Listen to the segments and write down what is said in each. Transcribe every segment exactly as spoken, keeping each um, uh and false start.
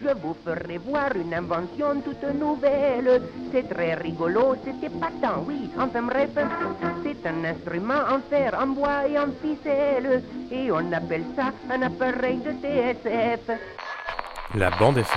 Je vous ferai voir une invention toute nouvelle. C'est très rigolo, c'est épatant, oui. Enfin bref, c'est un instrument en fer, en bois et en ficelle. Et on appelle ça un appareil de T S F. La bande F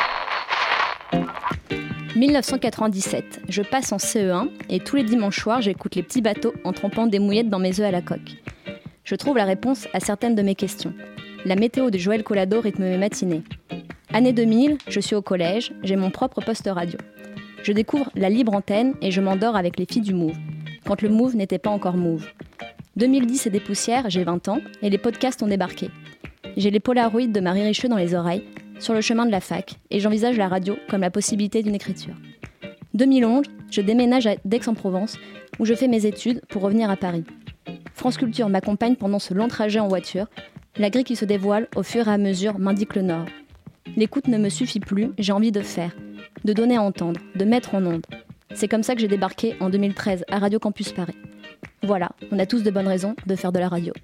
M. dix-neuf cent quatre-vingt-dix-sept, je passe en C E un et tous les dimanches soirs, j'écoute les petits bateaux en trempant des mouillettes dans mes œufs à la coque. Je trouve la réponse à certaines de mes questions. La météo de Joël Collado rythme mes matinées. Année deux mille, je suis au collège, j'ai mon propre poste radio. Je découvre la libre antenne et je m'endors avec les filles du Move, quand le Move n'était pas encore Move. deux mille dix et des poussières, j'ai vingt ans et les podcasts ont débarqué. J'ai les polaroïdes de Marie Richeux dans les oreilles, sur le chemin de la fac, et j'envisage la radio comme la possibilité d'une écriture. deux mille onze, je déménage à d'Aix-en-Provence, où je fais mes études pour revenir à Paris. France Culture m'accompagne pendant ce long trajet en voiture. La grille qui se dévoile au fur et à mesure m'indique le nord. L'écoute ne me suffit plus, j'ai envie de faire, de donner à entendre, de mettre en onde. C'est comme ça que j'ai débarqué en deux mille treize à Radio Campus Paris. Voilà, on a tous de bonnes raisons de faire de la radio.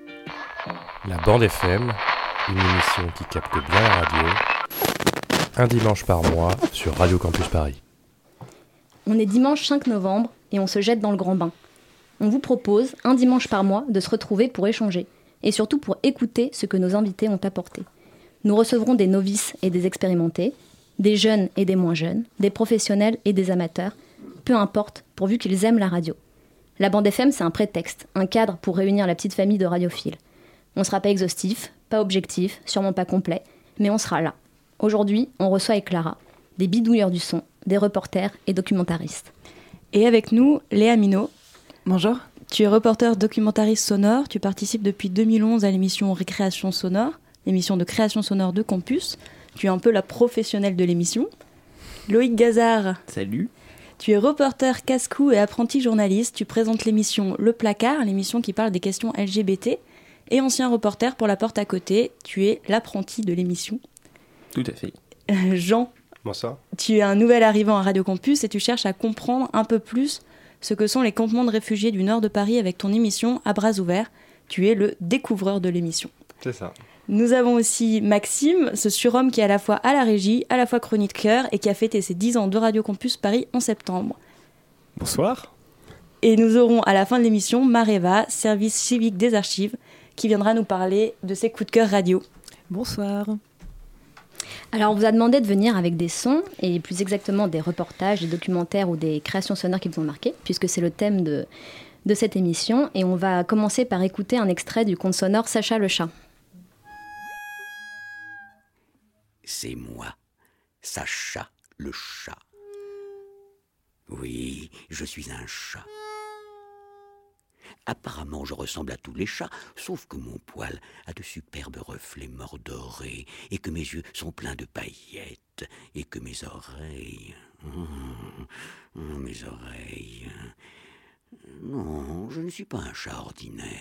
La bande F M, une émission qui capte bien la radio, un dimanche par mois sur Radio Campus Paris. On est dimanche cinq novembre et on se jette dans le grand bain. On vous propose, un dimanche par mois, de se retrouver pour échanger, et surtout pour écouter ce que nos invités ont apporté. Nous recevrons des novices et des expérimentés, des jeunes et des moins jeunes, des professionnels et des amateurs, peu importe, pourvu qu'ils aiment la radio. La bande F M, c'est un prétexte, un cadre pour réunir la petite famille de radiophiles. On ne sera pas exhaustif, pas objectif, sûrement pas complet, mais on sera là. Aujourd'hui, on reçoit avec Clara des bidouilleurs du son, des reporters et documentaristes. Et avec nous, Léa Minot. Bonjour. Tu es reporter documentariste sonore, tu participes depuis deux mille onze à l'émission Récréation sonore, l'émission de création sonore de Campus. Tu es un peu la professionnelle de l'émission. Loïc Gazard. Salut. Tu es reporter casse-cou et apprenti journaliste. Tu présentes l'émission Le Placard, l'émission qui parle des questions L G B T. Et ancien reporter pour La Porte à Côté. Tu es l'apprenti de l'émission. Tout à fait. Euh, Jean. Bonsoir. Tu es un nouvel arrivant à Radio Campus et tu cherches à comprendre un peu plus ce que sont les campements de réfugiés du nord de Paris avec ton émission À bras ouverts. Tu es le découvreur de l'émission. C'est ça. Nous avons aussi Maxime, ce surhomme qui est à la fois à la régie, à la fois chroniqueur et qui a fêté ses dix ans de Radio Campus Paris en septembre. Bonsoir. Et nous aurons à la fin de l'émission Mareva, service civique des archives, qui viendra nous parler de ses coups de cœur radio. Bonsoir. Alors, on vous a demandé de venir avec des sons, et plus exactement des reportages, des documentaires ou des créations sonores qui vous ont marqué, puisque c'est le thème de, de cette émission. Et on va commencer par écouter un extrait du conte sonore Sacha le chat. C'est moi, Sacha le chat. Oui, je suis un chat. Apparemment, je ressemble à tous les chats, sauf que mon poil a de superbes reflets mordorés, et que mes yeux sont pleins de paillettes, et que mes oreilles... Oh, mes oreilles... Non, je ne suis pas un chat ordinaire.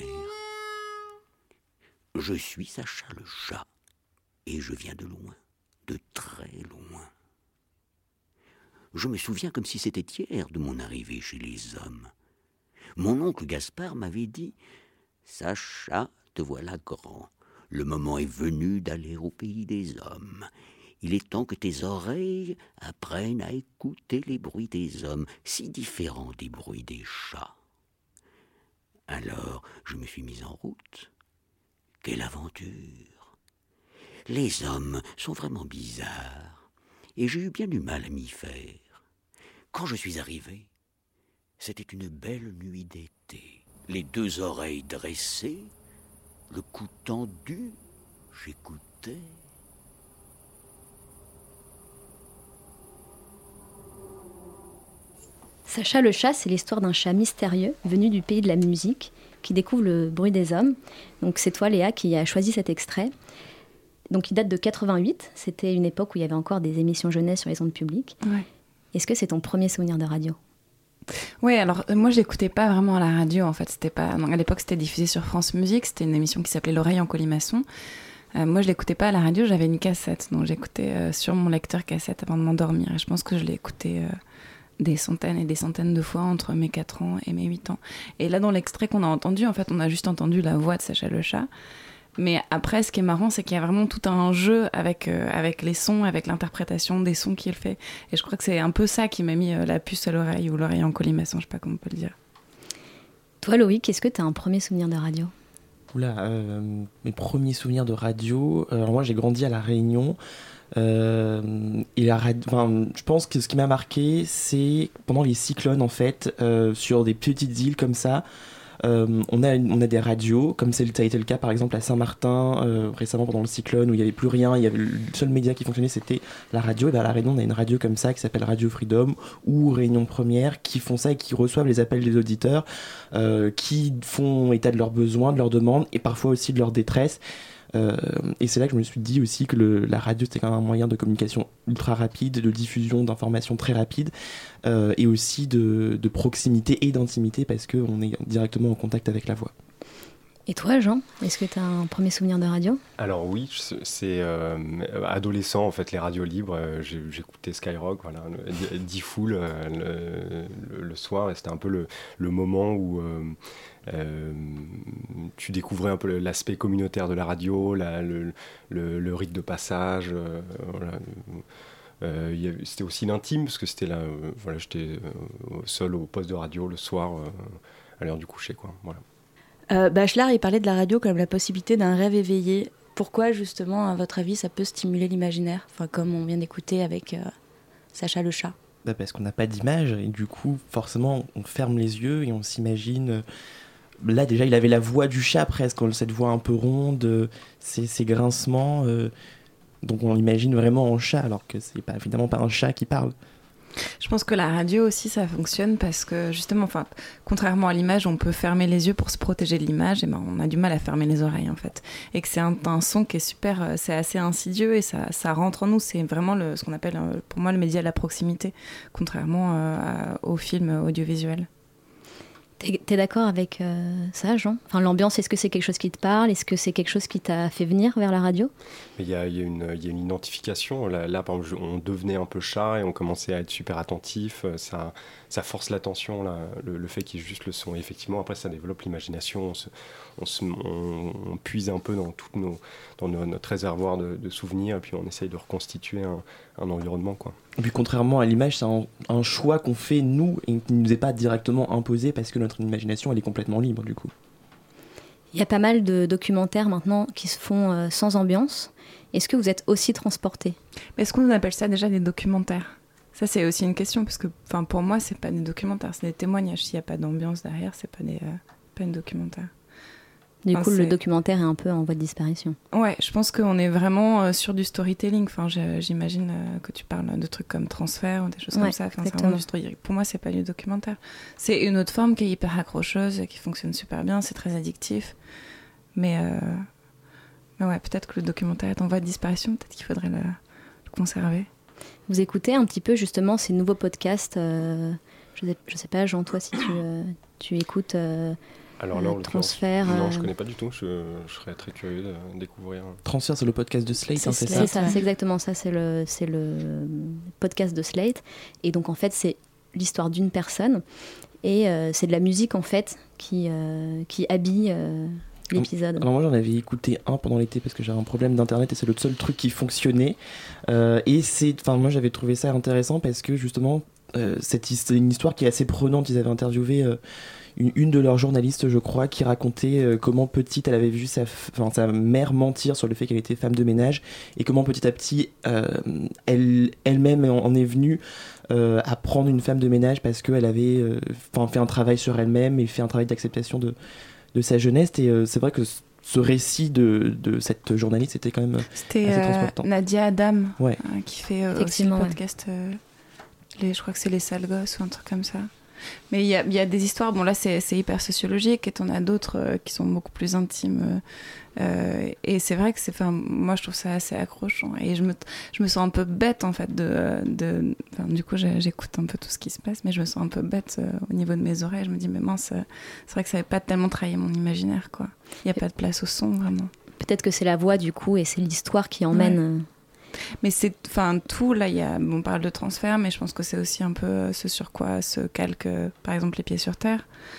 Je suis Sacha le chat, et je viens de loin, de très loin. Je me souviens comme si c'était hier de mon arrivée chez les hommes. Mon oncle Gaspard m'avait dit « Sacha, te voilà grand. Le moment est venu d'aller au pays des hommes. Il est temps que tes oreilles apprennent à écouter les bruits des hommes, si différents des bruits des chats. » Alors, je me suis mis en route. Quelle aventure! Les hommes sont vraiment bizarres, et j'ai eu bien du mal à m'y faire. Quand je suis arrivé, c'était une belle nuit d'été. Les deux oreilles dressées, le cou tendu, j'écoutais. Sacha le chat, c'est l'histoire d'un chat mystérieux venu du pays de la musique qui découvre le bruit des hommes. Donc c'est toi, Léa, qui a choisi cet extrait. Donc il date de quatre-vingt-huit. C'était une époque où il y avait encore des émissions jeunesse sur les ondes publiques. Ouais. Est-ce que c'est ton premier souvenir de radio ? Oui, alors euh, moi je l'écoutais pas vraiment à la radio en fait. C'était pas... Donc, à l'époque c'était diffusé sur France Musique, c'était une émission qui s'appelait L'oreille en colimaçon. Euh, moi je l'écoutais pas à la radio, j'avais une cassette, donc j'écoutais euh, sur mon lecteur cassette avant de m'endormir. Et je pense que je l'ai écouté euh, des centaines et des centaines de fois entre mes quatre ans et mes huit ans. Et là dans l'extrait qu'on a entendu, en fait on a juste entendu la voix de Sacha le chat. Mais après, ce qui est marrant, c'est qu'il y a vraiment tout un jeu avec, euh, avec les sons, avec l'interprétation des sons qu'il fait. Et je crois que c'est un peu ça qui m'a mis euh, la puce à l'oreille ou l'oreille en colimaçon, je sais pas comment on peut le dire. Toi, Loïc, est-ce que tu as un premier souvenir de radio ? Oula, euh, mes premiers souvenirs de radio. Alors moi, j'ai grandi à La Réunion. Euh, et la radio, enfin, je pense que ce qui m'a marqué, c'est pendant les cyclones, en fait, euh, sur des petites îles comme ça. Euh, on, a une, on a des radios, comme c'est le, ça a été le cas par exemple à Saint-Martin euh, récemment pendant le cyclone où il n'y avait plus rien, il y avait le seul média qui fonctionnait c'était la radio. Et bien à La Réunion on a une radio comme ça qui s'appelle Radio Freedom ou Réunion Première qui font ça et qui reçoivent les appels des auditeurs euh, qui font état de leurs besoins, de leurs demandes et parfois aussi de leur détresse. Euh, et c'est là que je me suis dit aussi que le, la radio c'était quand même un moyen de communication ultra rapide, de diffusion d'informations très rapide euh, et aussi de, de proximité et d'intimité parce qu'on est directement en contact avec la voix. Et toi, Jean, est-ce que tu as un premier souvenir de radio ? Alors oui, c'est euh, adolescent en fait, les radios libres. Euh, j'ai, j'écoutais Skyrock, voilà, D-Fool euh, le, le, le soir, et c'était un peu le, le moment où euh, euh, tu découvrais un peu l'aspect communautaire de la radio, la, le, le, le rite de passage. Euh, voilà. Euh, y avait, c'était aussi l'intime parce que c'était là, euh, voilà, j'étais euh, seul au poste de radio le soir euh, à l'heure du coucher, quoi. Voilà. Euh, Bachelard, il parlait de la radio comme la possibilité d'un rêve éveillé. Pourquoi, justement, à votre avis, ça peut stimuler l'imaginaire ? Enfin, comme on vient d'écouter avec euh, Sacha le chat. Bah parce qu'on n'a pas d'image, et du coup, forcément, on ferme les yeux et on s'imagine... Euh, là, déjà, il avait la voix du chat, presque, cette voix un peu ronde, euh, ces, ces grincements... Euh, donc on l'imagine vraiment en chat, alors que c'est pas, évidemment pas un chat qui parle. Je pense que la radio aussi, ça fonctionne parce que justement, enfin, contrairement à l'image, on peut fermer les yeux pour se protéger de l'image, et ben on a du mal à fermer les oreilles en fait. Et que c'est un, un son qui est super, c'est assez insidieux et ça, ça rentre en nous. C'est vraiment le, ce qu'on appelle, pour moi, le média de la proximité, contrairement euh, à, au film audiovisuel. T'es, t'es d'accord avec euh, ça, Jean ? Enfin, l'ambiance, est-ce que c'est quelque chose qui te parle ? Est-ce que c'est quelque chose qui t'a fait venir vers la radio ? Il y a, il y a une, il y a une identification. Là, là, par exemple, on devenait un peu chat et on commençait à être super attentif. Ça, ça force l'attention, là, le, le fait qu'il y ait juste le son. Et effectivement, après, ça développe l'imagination. On, se, on, se, on, on puise un peu dans, toutes nos, dans nos, notre réservoir de, de souvenirs et puis on essaye de reconstituer un, un environnement, quoi. Et puis contrairement à l'image, c'est un, un choix qu'on fait nous et qui ne nous est pas directement imposé parce que notre imagination elle est complètement libre du coup. Il y a pas mal de documentaires maintenant qui se font euh, sans ambiance. Est-ce que vous êtes aussi transportés ? Mais est-ce qu'on appelle ça déjà des documentaires ? Ça c'est aussi une question parce que pour moi c'est pas des documentaires, c'est des témoignages. S'il n'y a pas d'ambiance derrière, c'est pas des, euh, pas une documentaire. Du enfin, coup, c'est... le documentaire est un peu en voie de disparition. Ouais, je pense qu'on est vraiment euh, sur du storytelling. Enfin, j'imagine euh, que tu parles de trucs comme Transfert ou des choses ouais, comme ça. Enfin, c'est vraiment du storytelling. Pour moi, c'est pas du documentaire. C'est une autre forme qui est hyper accrocheuse, qui fonctionne super bien. C'est très addictif. Mais, euh... Mais ouais, peut-être que le documentaire est en voie de disparition. Peut-être qu'il faudrait le, le conserver. Vous écoutez un petit peu justement ces nouveaux podcasts. Euh... Je, sais, je sais pas, Jean, toi, si tu, euh, tu écoutes... Euh... Alors là, euh, Transfert. Non, je euh... connais pas du tout. Je, je serais très curieux de découvrir. Transfert, c'est le podcast de Slate, c'est, hein, c'est c'est ça. ça, c'est exactement ça. C'est le, c'est le podcast de Slate. Et donc en fait, c'est l'histoire d'une personne et euh, c'est de la musique en fait qui euh, qui habille euh, l'épisode. Alors moi, j'en avais écouté un pendant l'été parce que j'avais un problème d'internet et c'est le seul truc qui fonctionnait. Euh, et c'est, enfin moi, j'avais trouvé ça intéressant parce que justement, euh, c'est une histoire qui est assez prenante. Ils avaient interviewé. Euh, Une, une de leurs journalistes, je crois, qui racontait euh, comment petite elle avait vu sa, f... enfin, sa mère mentir sur le fait qu'elle était femme de ménage et comment petit à petit euh, elle, elle-même en, en est venue euh, à prendre une femme de ménage parce qu'elle avait euh, fait un travail sur elle-même et fait un travail d'acceptation de, de sa jeunesse. Et euh, c'est vrai que ce récit de, de cette journaliste était quand même C'était assez euh, transportant. Nadia Adam ouais. euh, qui fait euh, aussi le podcast, ouais. euh, les, je crois que c'est Les Sales Gosses ou un truc comme ça. Mais il y, y a des histoires, bon là c'est, c'est hyper sociologique et t'en as d'autres euh, qui sont beaucoup plus intimes euh, et c'est vrai que c'est, moi je trouve ça assez accrochant et je me, je me sens un peu bête en fait de, de du coup j'écoute un peu tout ce qui se passe mais je me sens un peu bête euh, au niveau de mes oreilles, je me dis mais mince, euh, c'est vrai que ça n'avait pas tellement trahi mon imaginaire quoi, il n'y a pas de place au son vraiment. Peut-être que c'est la voix du coup et c'est l'histoire qui emmène... Ouais. Mais c'est, enfin, tout, là, y a, on parle de Transfert, mais je pense que c'est aussi un peu ce sur quoi se calquent, par exemple, Les Pieds sur Terre.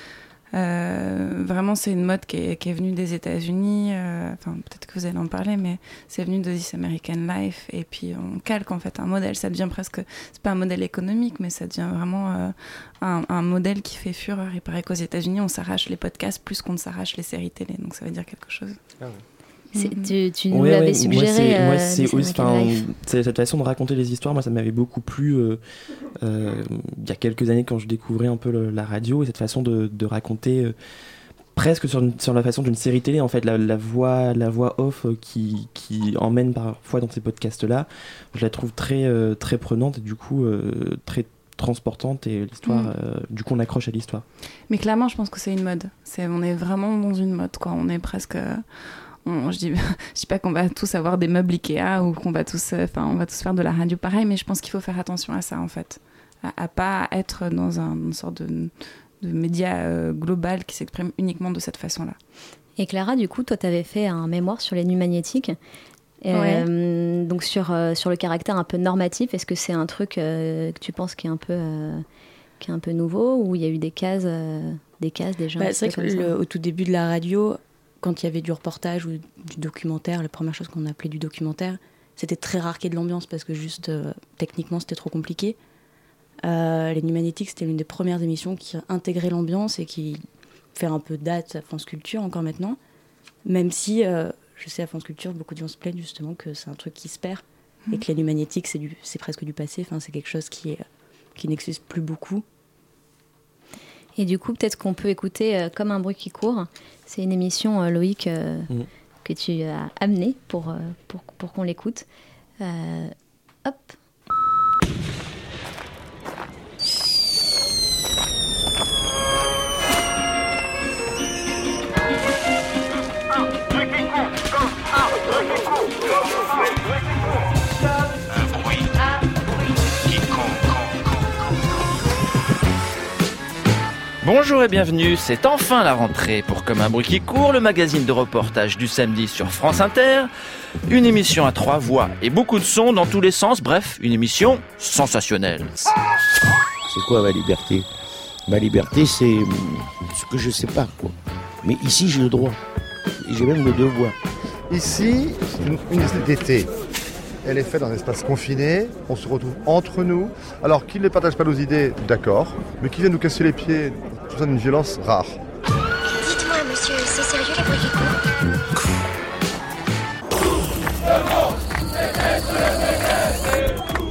Euh, vraiment, c'est une mode qui est, qui est venue des États-Unis. Euh, enfin, peut-être que vous allez en parler, mais c'est venu de This American Life. Et puis, on calque en fait un modèle. Ça devient presque, c'est pas un modèle économique, mais ça devient vraiment euh, un, un modèle qui fait fureur. Il paraît qu'aux États-Unis, on s'arrache les podcasts plus qu'on ne s'arrache les séries télé. Donc, ça veut dire quelque chose. Ah ouais. C'est, tu, tu nous Ouais, l'avais ouais, suggéré. Moi, euh, c'est, moi, c'est, aussi, Life. c'est cette façon de raconter les histoires. Moi, ça m'avait beaucoup plu euh, euh, il y a quelques années quand je découvrais un peu le, la radio et cette façon de, de raconter euh, presque sur, une, sur la façon d'une série télé. En fait, la, la voix, la voix off euh, qui, qui emmène parfois dans ces podcasts-là, je la trouve très, euh, très prenante et du coup euh, très transportante et l'histoire, mmh. euh, du coup, on accroche à l'histoire. Mais clairement, je pense que c'est une mode. C'est, on est vraiment dans une mode, quoi. On est presque. Euh... On, je dis, je dis pas qu'on va tous avoir des meubles Ikea ou qu'on va tous, enfin, on va tous faire de la radio pareil, mais je pense qu'il faut faire attention à ça en fait, à, à pas être dans un, une sorte de, de média euh, global qui s'exprime uniquement de cette façon-là. Et Clara, du coup, toi, tu avais fait un mémoire sur les nuits magnétiques, ouais. euh, donc sur euh, sur le caractère un peu normatif. Est-ce que c'est un truc euh, que tu penses qui est un peu euh, qui est un peu nouveau, ou il y a eu des cases, euh, des cases déjà? Bah, c'est vrai que le, au tout début de la radio, quand il y avait du reportage ou du documentaire, la première chose qu'on appelait du documentaire, c'était très rare qu'il y ait de l'ambiance parce que juste euh, techniquement c'était trop compliqué. Euh, les Nuits Magnétiques, c'était l'une des premières émissions qui intégrait l'ambiance et qui fait un peu date à France Culture encore maintenant. Même si, euh, je sais, à France Culture, beaucoup de gens se plaignent justement que c'est un truc qui se perd mmh. et que les Nuits Magnétiques, c'est, du, c'est presque du passé. Enfin, c'est quelque chose qui, est, qui n'existe plus beaucoup. Et du coup, peut-être qu'on peut écouter euh, Comme un bruit qui court. C'est une émission, euh, Loïc, euh, mmh. que tu as amenée pour, euh, pour, pour qu'on l'écoute. Euh, hop. Bonjour et bienvenue, c'est enfin la rentrée pour Comme un bruit qui court, le magazine de reportage du samedi sur France Inter. Une émission à trois voix et beaucoup de sons dans tous les sens, bref, une émission sensationnelle. C'est quoi ma liberté ? Ma liberté, c'est ce que je sais pas, quoi. Mais ici, j'ai le droit. Et j'ai même le devoir. Ici, c'est une université d'été. Elle est faite dans un espace confiné, on se retrouve entre nous. Alors qu'ils ne partagent pas nos idées, d'accord, mais qu'ils viennent nous casser les pieds, tout ça d'une violence rare. Dites-moi, monsieur, c'est sérieux la bruit qui court ?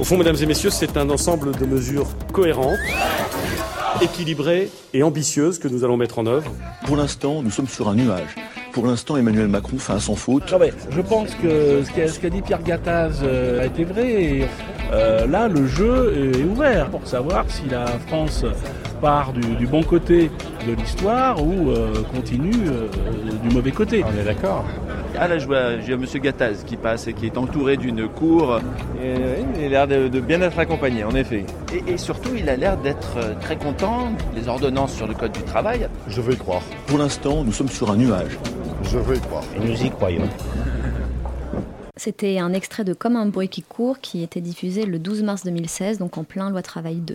Au fond, mesdames et messieurs, c'est un ensemble de mesures cohérentes, équilibrées et ambitieuses que nous allons mettre en œuvre. Pour l'instant, nous sommes sur un nuage. Pour l'instant, Emmanuel Macron fait un sans faute. Non mais, je pense que ce qu'a, ce qu'a dit Pierre Gattaz euh, a été vrai. Et, euh, là, le jeu est ouvert pour savoir si la France part du, du bon côté de l'histoire ou euh, continue euh, du mauvais côté. On est d'accord. Ah là, je vois, j'ai M. Gattaz qui passe et qui est entouré d'une cour. Et, oui, il a l'air de, de bien être accompagné, en effet. Et, et surtout, il a l'air d'être très content des ordonnances sur le code du travail. Je veux y croire. Pour l'instant, nous sommes sur un nuage. Je veux y croire. Et nous y croyons. C'était un extrait de Comme un bruit qui court qui était diffusé le douze mars deux mille seize, donc en plein Loi Travail deux.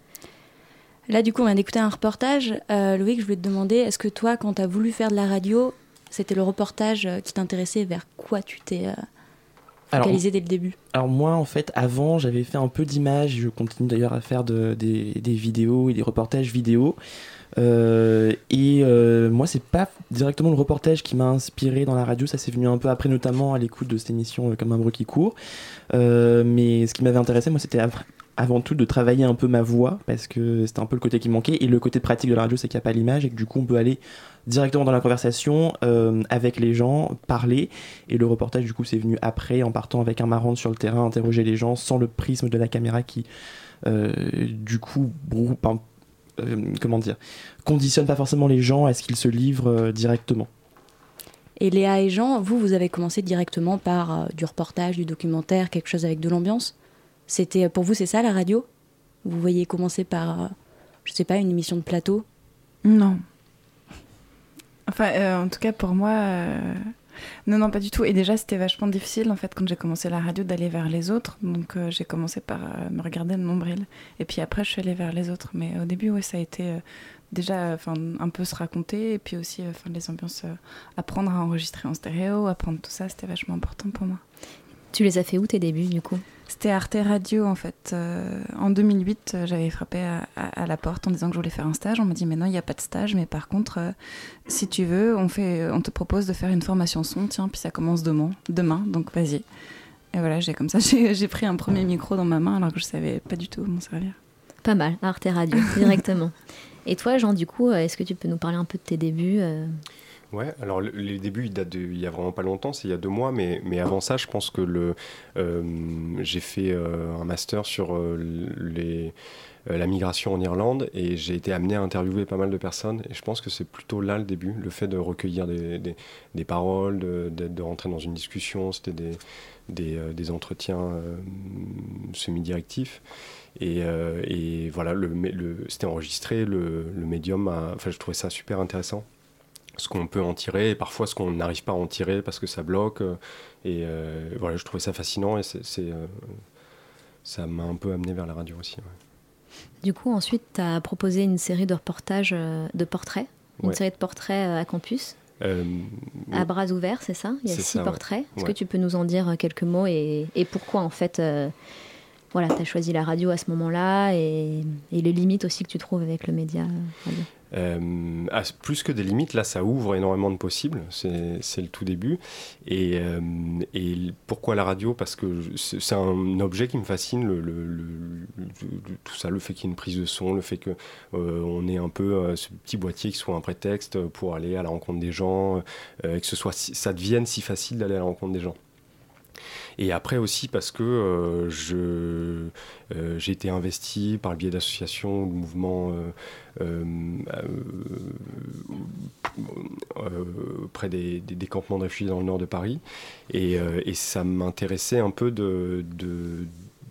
Là, du coup, on vient d'écouter un reportage. Euh, Loïc, je voulais te demander, est-ce que toi, quand tu as voulu faire de la radio, c'était le reportage qui t'intéressait, vers quoi tu t'es euh, focalisé dès le début ? Alors moi, en fait, avant, j'avais fait un peu d'images. Je continue d'ailleurs à faire de, des, des vidéos et des reportages vidéo. Euh, et euh, moi, c'est pas directement le reportage qui m'a inspiré dans la radio. Ça, c'est venu un peu après, notamment à l'écoute de cette émission euh, Comme un bruit qui court. Euh, mais ce qui m'avait intéressé, moi, c'était av- avant tout de travailler un peu ma voix, parce que c'était un peu le côté qui manquait. Et le côté pratique de la radio, c'est qu'il n'y a pas l'image et que du coup, on peut aller directement dans la conversation euh, avec les gens, parler. Et le reportage, du coup, c'est venu après, en partant avec un marrant sur le terrain, interroger les gens sans le prisme de la caméra qui, euh, du coup, brou- ben, euh, comment dire, conditionne pas forcément les gens à ce qu'ils se livrent euh, directement. Et Léa et Jean, vous, vous avez commencé directement par euh, du reportage, du documentaire, quelque chose avec de l'ambiance. C'était, pour vous, c'est ça la radio ? Vous voyez commencer par, euh, je sais pas, une émission de plateau ? Non. Enfin, euh, en tout cas, pour moi, euh... non, non, pas du tout. Et déjà, c'était vachement difficile, en fait, quand j'ai commencé la radio, d'aller vers les autres. Donc, euh, j'ai commencé par euh, me regarder le nombril. Et puis après, je suis allée vers les autres. Mais au début, ouais, ça a été euh, déjà enfin un peu se raconter et puis aussi enfin les ambiances, euh, apprendre à enregistrer en stéréo, apprendre tout ça, c'était vachement important pour moi. Tu les as fait où tes débuts du coup? C'était Arte Radio en fait. Euh, en deux mille huit, euh, j'avais frappé à, à, à la porte en disant que je voulais faire un stage. On m'a dit mais non, il n'y a pas de stage, mais par contre, euh, si tu veux, on, fait, on te propose de faire une formation son, tiens, puis ça commence demain, demain donc vas-y. Et voilà, j'ai comme ça, j'ai, j'ai pris un premier micro dans ma main alors que je ne savais pas du tout m'en servir. Pas mal, Arte Radio, directement. Et toi Jean, du coup, est-ce que tu peux nous parler un peu de tes débuts euh... Ouais, alors le, les débuts, ils datent de, il y a vraiment pas longtemps, c'est il y a deux mois, mais, mais avant ça, je pense que le, euh, j'ai fait euh, un master sur euh, les, euh, la migration en Irlande et j'ai été amené à interviewer pas mal de personnes et je pense que c'est plutôt là le début, le fait de recueillir des, des, des paroles, de, de, de rentrer dans une discussion, c'était des, des, euh, des entretiens euh, semi-directifs. Et, euh, et voilà, le, le, c'était enregistré, le, le médium, a, enfin, je trouvais ça super intéressant. Ce qu'on peut en tirer et parfois ce qu'on n'arrive pas à en tirer parce que ça bloque et euh, voilà, je trouvais ça fascinant et c'est, c'est, euh, ça m'a un peu amené vers la radio aussi. Ouais. Du coup ensuite tu as proposé une série de reportages, de portraits, une ouais. série de portraits à campus euh, à bras ouverts, c'est ça? Il y a c'est six ça, portraits, ouais. Est-ce ouais. que tu peux nous en dire quelques mots et, et pourquoi en fait euh, voilà, tu as choisi la radio à ce moment-là et, et les limites aussi que tu trouves avec le média radio? Euh, ah, plus que des limites, là ça ouvre énormément de possibles, c'est, c'est le tout début et, euh, et pourquoi la radio? Parce que c'est, c'est un objet qui me fascine, le, le, le, le, tout ça, le fait qu'il y ait une prise de son, le fait qu'on euh, ait un peu euh, ce petit boîtier qui soit un prétexte pour aller à la rencontre des gens, euh, et que ce soit, ça devienne si facile d'aller à la rencontre des gens. Et après aussi parce que euh, je, euh, j'ai été investi par le biais d'associations, de mouvements euh, euh, euh, près des, des, des campements de réfugiés dans le nord de Paris. Et, euh, et ça m'intéressait un peu de... de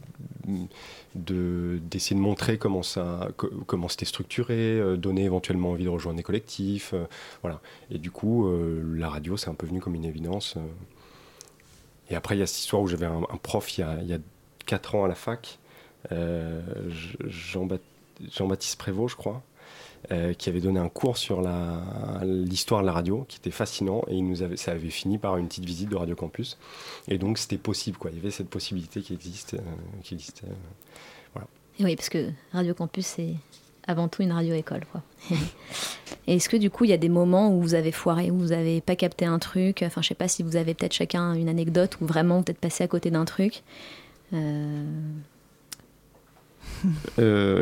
De, d'essayer de montrer comment, ça, comment c'était structuré, euh, donner éventuellement envie de rejoindre des collectifs. Euh, voilà. Et du coup, euh, la radio, c'est un peu venu comme une évidence. Euh. Et après, il y a cette histoire où j'avais un, un prof il y, a, il y a quatre ans à la fac, euh, Jean-Baptiste, Jean-Baptiste Prévost, je crois, euh, qui avait donné un cours sur la, l'histoire de la radio, qui était fascinant, et il nous avait, ça avait fini par une petite visite de Radio Campus. Et donc, c'était possible, quoi. Il y avait cette possibilité qui existe, euh, qui existait. Euh, voilà. Et oui, parce que Radio Campus, c'est avant tout une radio-école, quoi. Et est-ce que du coup il y a des moments où vous avez foiré, où vous n'avez pas capté un truc, enfin je sais pas si vous avez peut-être chacun une anecdote où vraiment vous êtes passé à côté d'un truc euh... euh...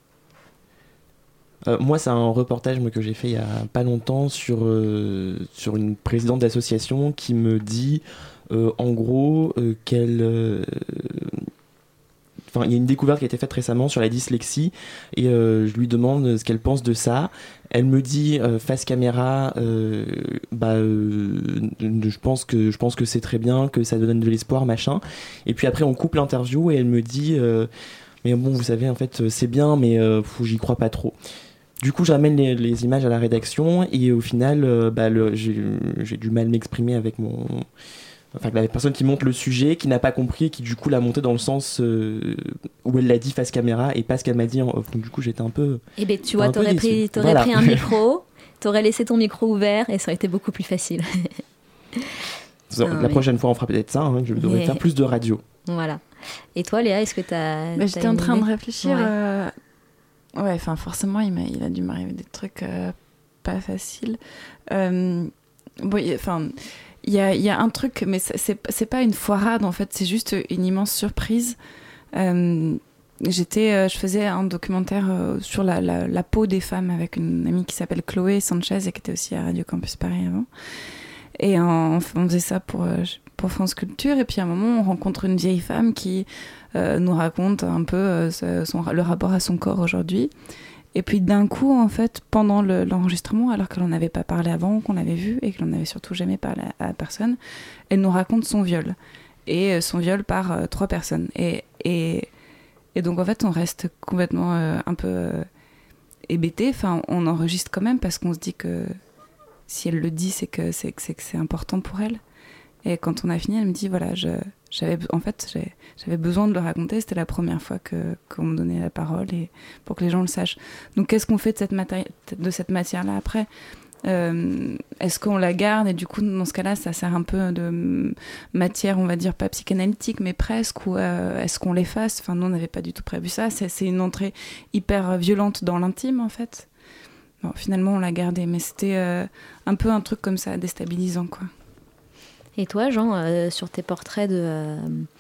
Euh, moi c'est un reportage moi, que j'ai fait il y a pas longtemps sur, euh, sur une présidente d'association qui me dit euh, en gros euh, qu'elle euh, Enfin, il y a une découverte qui a été faite récemment sur la dyslexie et euh, je lui demande ce qu'elle pense de ça. Elle me dit euh, face caméra, euh, bah, euh, je pense que je pense que c'est très bien, que ça donne de l'espoir, machin. Et puis après on coupe l'interview et elle me dit, euh, mais bon vous savez en fait c'est bien, mais euh, pff, j'y crois pas trop. Du coup, je ramène les, les images à la rédaction et au final, euh, bah, le, j'ai, j'ai du mal à m'exprimer avec mon. Enfin, la personne qui monte le sujet, qui n'a pas compris et qui du coup l'a monté dans le sens euh, où elle l'a dit face caméra et pas ce qu'elle m'a dit en off. Donc du coup j'étais un peu. Eh ben tu vois, t'aurais, pris, t'aurais voilà. pris un micro, t'aurais laissé ton micro ouvert et ça aurait été beaucoup plus facile. la non, mais... prochaine fois on fera peut-être ça, hein, je devrais mais... faire plus de radio. Voilà. Et toi Léa, est-ce que t'as. Bah, j'étais en train idée de réfléchir. Ouais, euh... ouais enfin forcément il, m'a, il a dû m'arriver des trucs euh, pas faciles. Euh... Bon, enfin. Il y a, il y a un truc, mais c'est, c'est pas une foirade en fait, c'est juste une immense surprise. Euh, j'étais, euh, je faisais un documentaire euh, sur la, la, la peau des femmes avec une amie qui s'appelle Chloé Sanchez et qui était aussi à Radio Campus Paris avant. Et on, on faisait ça pour, pour France Culture. Et puis à un moment, on rencontre une vieille femme qui euh, nous raconte un peu euh, son, le rapport à son corps aujourd'hui. Et puis d'un coup, en fait, pendant le, l'enregistrement, alors que l'on n'avait pas parlé avant, qu'on l'avait vu et que l'on n'avait surtout jamais parlé à, à personne, elle nous raconte son viol. Et euh, son viol par euh, trois personnes. Et, et, et donc, en fait, on reste complètement euh, un peu euh, hébété. Enfin, on enregistre quand même parce qu'on se dit que si elle le dit, c'est que c'est, c'est, que c'est important pour elle. Et quand on a fini, elle me dit, voilà, je, j'avais, en fait, j'avais, j'avais besoin de le raconter. C'était la première fois que, qu'on me donnait la parole et pour que les gens le sachent. Donc, qu'est-ce qu'on fait de cette, matéri- de cette matière-là après ? Euh, est-ce qu'on la garde et du coup dans ce cas-là ça sert un peu de matière, on va dire pas psychanalytique mais presque, ou euh, est-ce qu'on l'efface? Enfin nous on n'avait pas du tout prévu ça, c'est, c'est une entrée hyper violente dans l'intime en fait. Bon, finalement on l'a gardé mais c'était euh, un peu un truc comme ça déstabilisant quoi. Et toi Jean, euh, sur tes portraits de euh,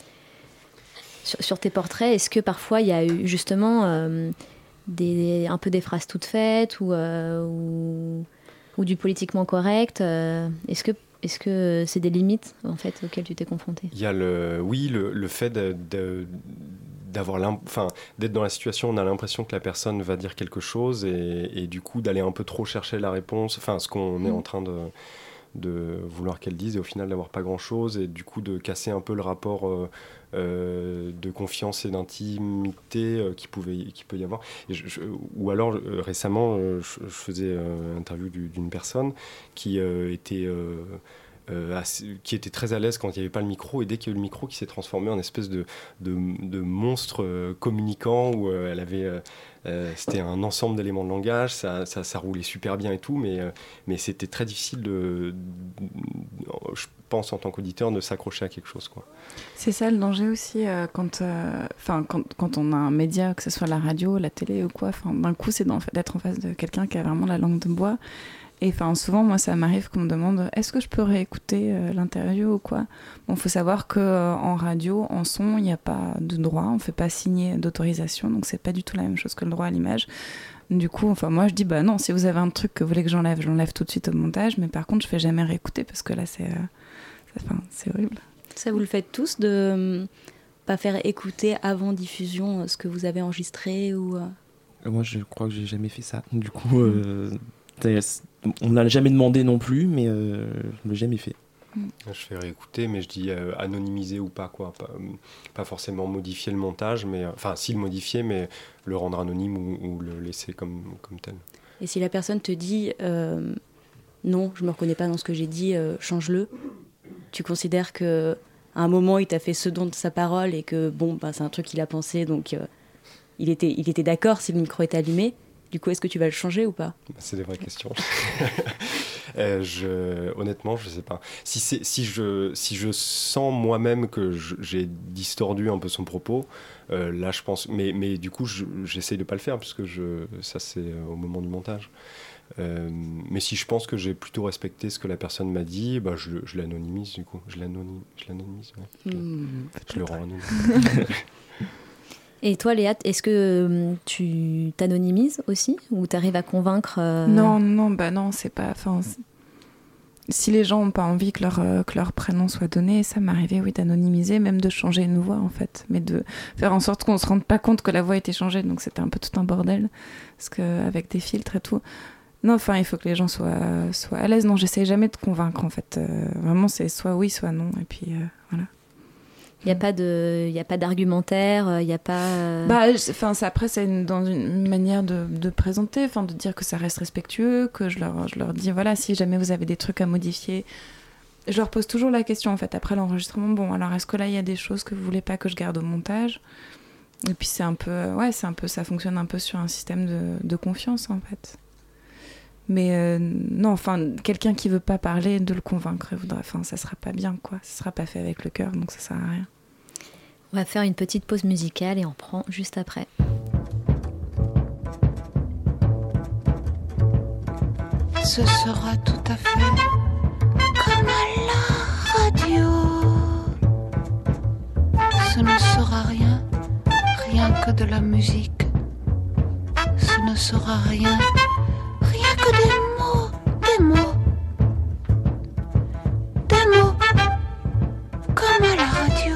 sur, sur tes portraits, est-ce que parfois il y a eu justement euh, des, un peu des phrases toutes faites ou, euh, ou ou du politiquement correct, euh, est-ce que est-ce que c'est des limites en fait auxquelles tu t'es confronté? Il y a le oui le, le fait de, de, d'avoir enfin d'être dans la situation, on a l'impression que la personne va dire quelque chose et, et du coup d'aller un peu trop chercher la réponse, enfin ce qu'on mmh. est en train de de vouloir qu'elle dise et au final d'avoir pas grand chose et du coup de casser un peu le rapport euh, euh, de confiance et d'intimité euh, qui pouvait qui peut y avoir et je, je, ou alors euh, récemment euh, je, je faisais euh, une interview du, d'une personne qui euh, était euh, Euh, assez, qui était très à l'aise quand il n'y avait pas le micro et dès qu'il y a eu le micro qui s'est transformé en espèce de, de, de monstre euh, communicant où euh, elle avait euh, euh, c'était un ensemble d'éléments de langage, ça, ça, ça roulait super bien et tout mais, euh, mais c'était très difficile de, de, je pense en tant qu'auditeur de s'accrocher à quelque chose quoi. C'est ça le danger aussi euh, quand, euh, quand, quand on a un média, que ce soit la radio, la télé ou quoi, d'un coup c'est d'être en face de quelqu'un qui a vraiment la langue de bois. Et enfin, souvent, moi, ça m'arrive qu'on me demande est-ce que je peux réécouter euh, l'interview ou quoi. Bon, faut savoir qu'en euh, radio, en son, il n'y a pas de droit, on ne fait pas signer d'autorisation, donc c'est pas du tout la même chose que le droit à l'image. Du coup, enfin, moi, je dis bah non, si vous avez un truc que vous voulez que j'enlève, je l'enlève tout de suite au montage, mais par contre, je ne fais jamais réécouter parce que là, c'est, euh, c'est, enfin, c'est horrible. Ça, vous le faites tous de pas faire écouter avant diffusion ce que vous avez enregistré ou. Euh... Moi, je crois que j'ai jamais fait ça. Du coup. Euh... On n'a jamais demandé non plus, mais euh, je ne l'ai jamais fait. Je fais réécouter, mais je dis euh, anonymiser ou pas, quoi. Pas, pas forcément modifier le montage, mais enfin, si le modifier, mais le rendre anonyme ou, ou le laisser comme, comme tel. Et si la personne te dit euh, non, je ne me reconnais pas dans ce que j'ai dit, euh, change-le, tu considères qu'à un moment, il t'a fait ce don de sa parole et que bon, bah, c'est un truc qu'il a pensé, donc euh, il, était, il était d'accord si le micro est allumé. Du coup, est-ce que tu vas le changer ou pas ? C'est des vraies questions. euh, je, honnêtement, je ne sais pas. Si, c'est, si, je, si je sens moi-même que je, j'ai distordu un peu son propos, euh, là, je pense... Mais, mais du coup, je, j'essaye de ne pas le faire, puisque je, ça, c'est au moment du montage. Euh, mais si je pense que j'ai plutôt respecté ce que la personne m'a dit, bah, je, je l'anonymise, du coup. Je l'anonymise, je, l'anonymise, ouais. mmh, je, je le rends anonyme. Et toi, Léa, est-ce que tu t'anonymises aussi ou tu arrives à convaincre euh... Non, non, bah non, c'est pas. Enfin, c'est... si les gens n'ont pas envie que leur, euh, que leur prénom soit donné, ça m'arrivait, oui, d'anonymiser, même de changer une voix, en fait, mais de faire en sorte qu'on ne se rende pas compte que la voix était changée. Donc c'était un peu tout un bordel, parce qu'avec des filtres et tout. Non, enfin, il faut que les gens soient, soient à l'aise. Non, j'essaie jamais de convaincre, en fait. Euh, vraiment, c'est soit oui, soit non, et puis euh, voilà. Il n'y a pas de, il y a pas d'argumentaire, il n'y a pas. Bah, enfin, c'est, après c'est une, dans une manière de, de présenter, enfin, de dire que ça reste respectueux, que je leur, je leur dis voilà, si jamais vous avez des trucs à modifier, je leur pose toujours la question en fait après l'enregistrement. Bon, alors est-ce que là il y a des choses que vous voulez pas que je garde au montage ? Et puis c'est un peu, ouais, c'est un peu, ça fonctionne un peu sur un système de, de confiance en fait. Mais euh, non, enfin, quelqu'un qui veut pas parler, de le convaincre, enfin, ça sera pas bien, quoi. Ça sera pas fait avec le cœur, donc ça sert à rien. On va faire une petite pause musicale et on prend juste après. Ce sera tout à fait comme à la radio. Ce ne sera rien, rien que de la musique. Ce ne sera rien. Rien que des mots, des mots, des mots, comme à la radio.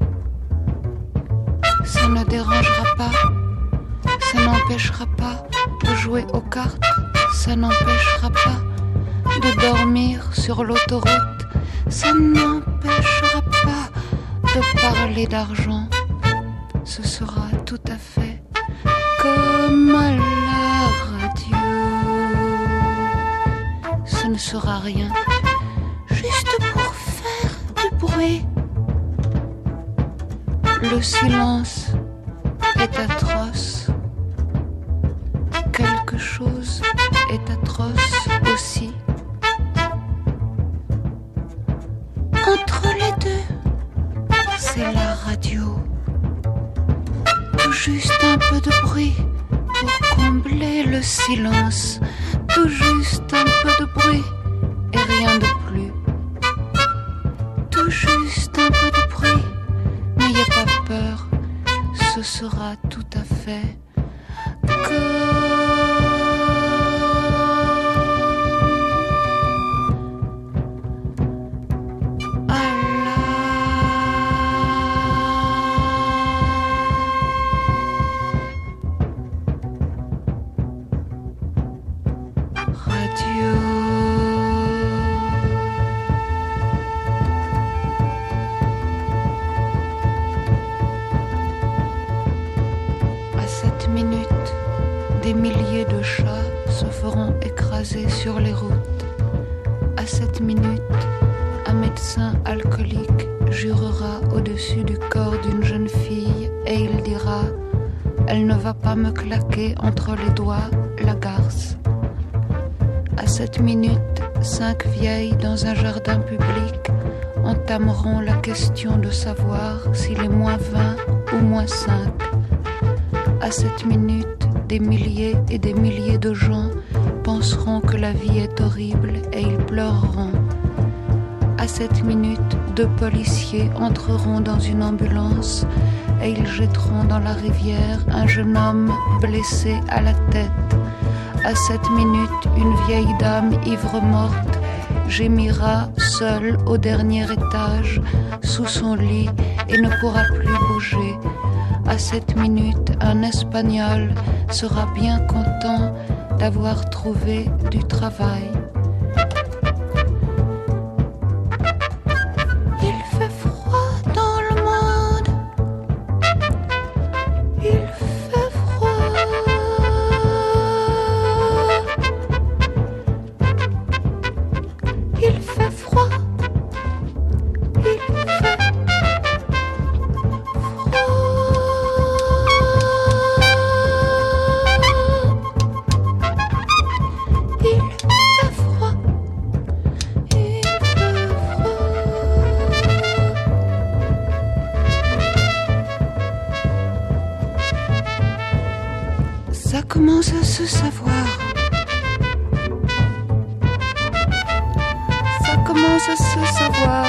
Ça ne dérangera pas, ça n'empêchera pas de jouer aux cartes, ça n'empêchera pas de dormir sur l'autoroute, ça n'empêchera pas de parler d'argent. Ce sera tout à fait comme à la radio. Ce ne sera rien, juste pour faire du bruit. Le silence est atroce. Quelque chose est atroce aussi. Entre les deux, c'est la radio. Tout juste un peu de bruit pour combler le silence. Tout juste un peu de bruit et rien de plus. Tout juste un peu de bruit, n'ayez pas peur, ce sera tout à fait que... Des milliers de chats se feront écraser sur les routes. À cette minute, un médecin alcoolique jurera au-dessus du corps d'une jeune fille et il dira « Elle ne va pas me claquer entre les doigts la garce ». À cette minute, cinq vieilles dans un jardin public entameront la question de savoir s'il est moins vingt ou moins cinq. À cette minute, des milliers et des milliers de gens penseront que la vie est horrible et ils pleureront. À cette minute, deux policiers entreront dans une ambulance et ils jetteront dans la rivière un jeune homme blessé à la tête. À cette minute, une vieille dame ivre-morte gémira seule au dernier étage sous son lit et ne pourra plus bouger. À cette minute, un Espagnol sera bien content d'avoir trouvé du travail. Il fait froid dans le monde. Il fait froid. Il fait froid. Il fait Ça commence à se savoir. Ça commence à se savoir.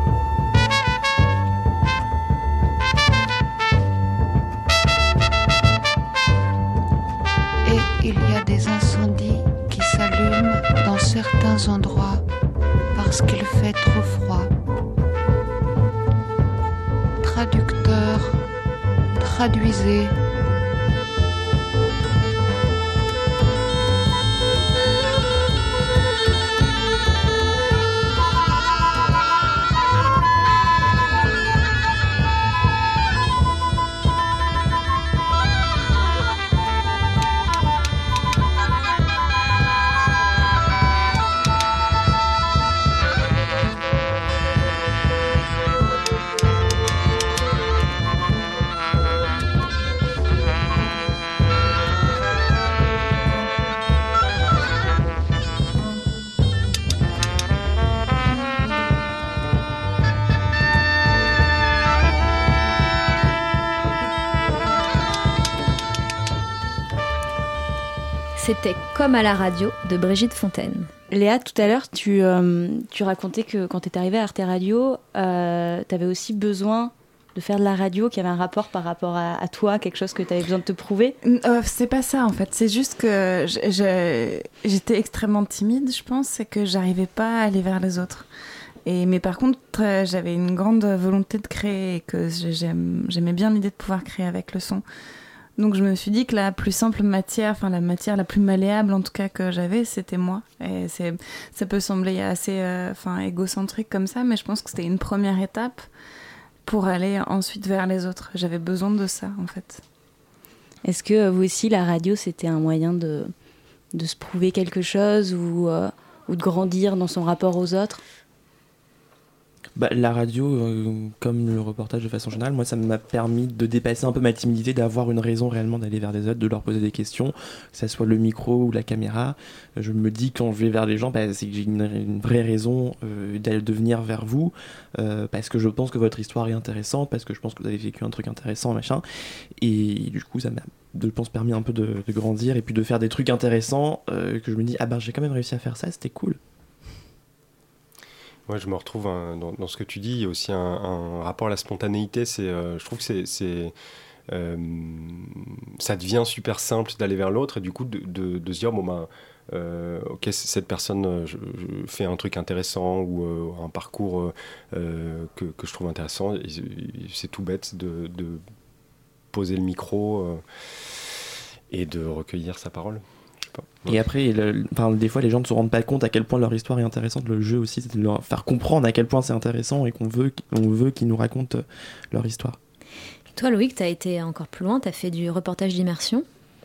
Et il y a des incendies qui s'allument dans certains endroits parce qu'il fait trop froid. Traducteur, traduisez. C'était Comme à la radio de Brigitte Fontaine. Léa, tout à l'heure, tu, euh, tu racontais que quand tu es arrivée à Arte Radio, euh, tu avais aussi besoin de faire de la radio, qu'il y avait un rapport par rapport à, à toi, quelque chose que tu avais besoin de te prouver. euh, C'est pas ça, en fait. C'est juste que je, je, j'étais extrêmement timide, je pense, et que j'arrivais pas à aller vers les autres. Et, mais par contre, euh, j'avais une grande volonté de créer et que j'aime, j'aimais bien l'idée de pouvoir créer avec le son. Donc je me suis dit que la plus simple matière, enfin la matière la plus malléable en tout cas que j'avais, c'était moi. Et c'est, ça peut sembler assez euh, enfin, égocentrique comme ça, mais je pense que c'était une première étape pour aller ensuite vers les autres. J'avais besoin de ça en fait. Est-ce que vous aussi, la radio, c'était un moyen de, de se prouver quelque chose ou, euh, ou de grandir dans son rapport aux autres ? Bah, la radio, euh, comme le reportage de façon générale, moi ça m'a permis de dépasser un peu ma timidité, d'avoir une raison réellement d'aller vers des autres, de leur poser des questions, que ça soit le micro ou la caméra. Je me dis quand je vais vers les gens, bah, c'est que j'ai une, une vraie raison euh, d'aller de venir vers vous, euh, parce que je pense que votre histoire est intéressante, parce que je pense que vous avez vécu un truc intéressant, machin. Et du coup ça m'a, je pense, permis un peu de, de grandir et puis de faire des trucs intéressants euh, que je me dis, ah ben j'ai quand même réussi à faire ça, c'était cool. Ouais, je me retrouve hein, dans, dans ce que tu dis. Il y a aussi un, un rapport à la spontanéité. C'est, euh, je trouve que c'est, c'est, euh, ça devient super simple d'aller vers l'autre et du coup de, de, de se dire bon ben, euh, ok, cette personne je, je fait un truc intéressant ou euh, un parcours euh, que, que je trouve intéressant. Et c'est tout bête de, de poser le micro euh, et de recueillir sa parole. Et après, le, enfin, des fois, les gens ne se rendent pas compte à quel point leur histoire est intéressante. Le jeu aussi, c'est de leur faire comprendre à quel point c'est intéressant et qu'on veut, on veut qu'ils nous racontent leur histoire. Toi, Loïc, tu as été encore plus loin, tu as fait du reportage d'immersion.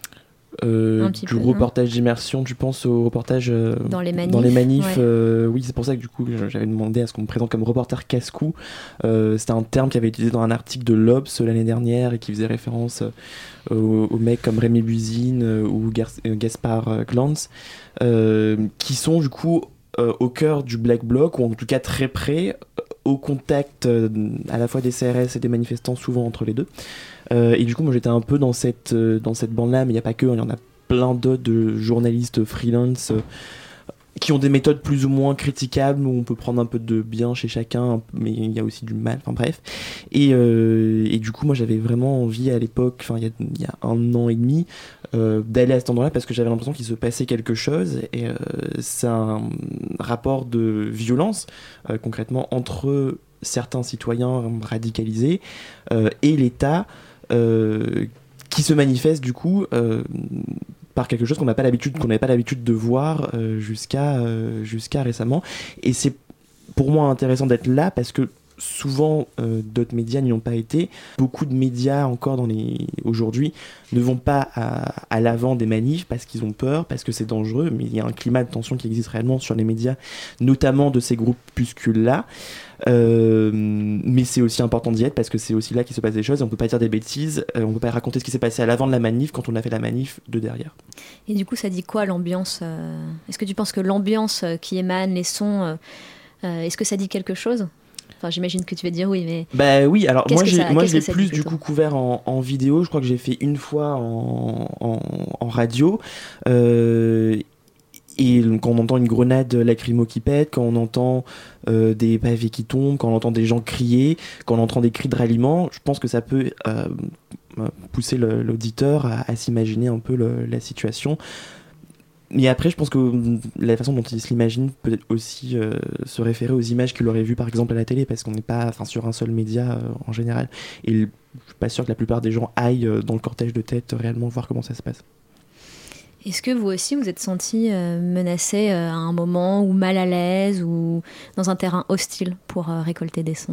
Euh, du peu, reportage hein. d'immersion, tu penses au reportage euh, dans les manifs, dans les manifs ouais. euh, oui, c'est pour ça que du coup j'avais demandé à ce qu'on me présente comme reporter casse-cou. Euh, c'était un terme qui avait été utilisé dans un article de l'Obs l'année dernière et qui faisait référence euh, aux, aux mecs comme Rémi Buzine euh, ou Gar- euh, Gaspard Glantz, euh, qui sont du coup euh, au cœur du Black Bloc, ou en tout cas très près, au contact euh, à la fois des C R S et des manifestants, souvent entre les deux. Euh, et du coup, moi j'étais un peu dans cette, euh, dans cette bande-là, mais il n'y a pas que, il y en a plein d'autres de journalistes freelance euh, qui ont des méthodes plus ou moins critiquables, où on peut prendre un peu de bien chez chacun, mais il y a aussi du mal, enfin bref. Et, euh, et du coup, moi j'avais vraiment envie à l'époque, enfin il y a, il y a un an et demi, euh, d'aller à cet endroit-là parce que j'avais l'impression qu'il se passait quelque chose. Et euh, c'est un rapport de violence, euh, concrètement, entre certains citoyens radicalisés euh, et l'État. Euh, qui se manifeste du coup euh, par quelque chose qu'on n'a pas l'habitude, qu'on n'avait pas l'habitude de voir euh, jusqu'à, euh, jusqu'à récemment. Et c'est pour moi intéressant d'être là parce que souvent euh, d'autres médias n'y ont pas été. Beaucoup de médias encore dans les... aujourd'hui ne vont pas à, à l'avant des manifs parce qu'ils ont peur, parce que c'est dangereux, mais il y a un climat de tension qui existe réellement sur les médias, notamment de ces groupuscules-là. Euh, mais c'est aussi important d'y être parce que c'est aussi là qu'il se passe des choses et on peut pas dire des bêtises, euh, on peut pas raconter ce qui s'est passé à l'avant de la manif quand on a fait la manif de derrière. Et du coup ça dit quoi l'ambiance euh... Est-ce que tu penses que l'ambiance qui émane, les sons, euh, est-ce que ça dit quelque chose ? Enfin, j'imagine que tu vas dire oui, mais... Bah oui, alors moi, j'ai, ça, moi je l'ai plus plus du coup couvert en, en vidéo, je crois que j'ai fait une fois en, en, en radio. Euh, et quand on entend une grenade lacrymo qui pète, quand on entend euh, des pavés qui tombent, quand on entend des gens crier, quand on entend des cris de ralliement, je pense que ça peut euh, pousser le, l'auditeur à, à s'imaginer un peu le, la situation. Mais après, je pense que la façon dont il se l'imagine peut aussi euh, se référer aux images qu'il aurait vues par exemple à la télé, parce qu'on n'est pas sur un seul média euh, en général. Et je suis pas sûr que la plupart des gens aillent euh, dans le cortège de tête réellement voir comment ça se passe. Est-ce que vous aussi vous êtes senti euh, menacé euh, à un moment, ou mal à l'aise, ou dans un terrain hostile pour euh, récolter des sons ?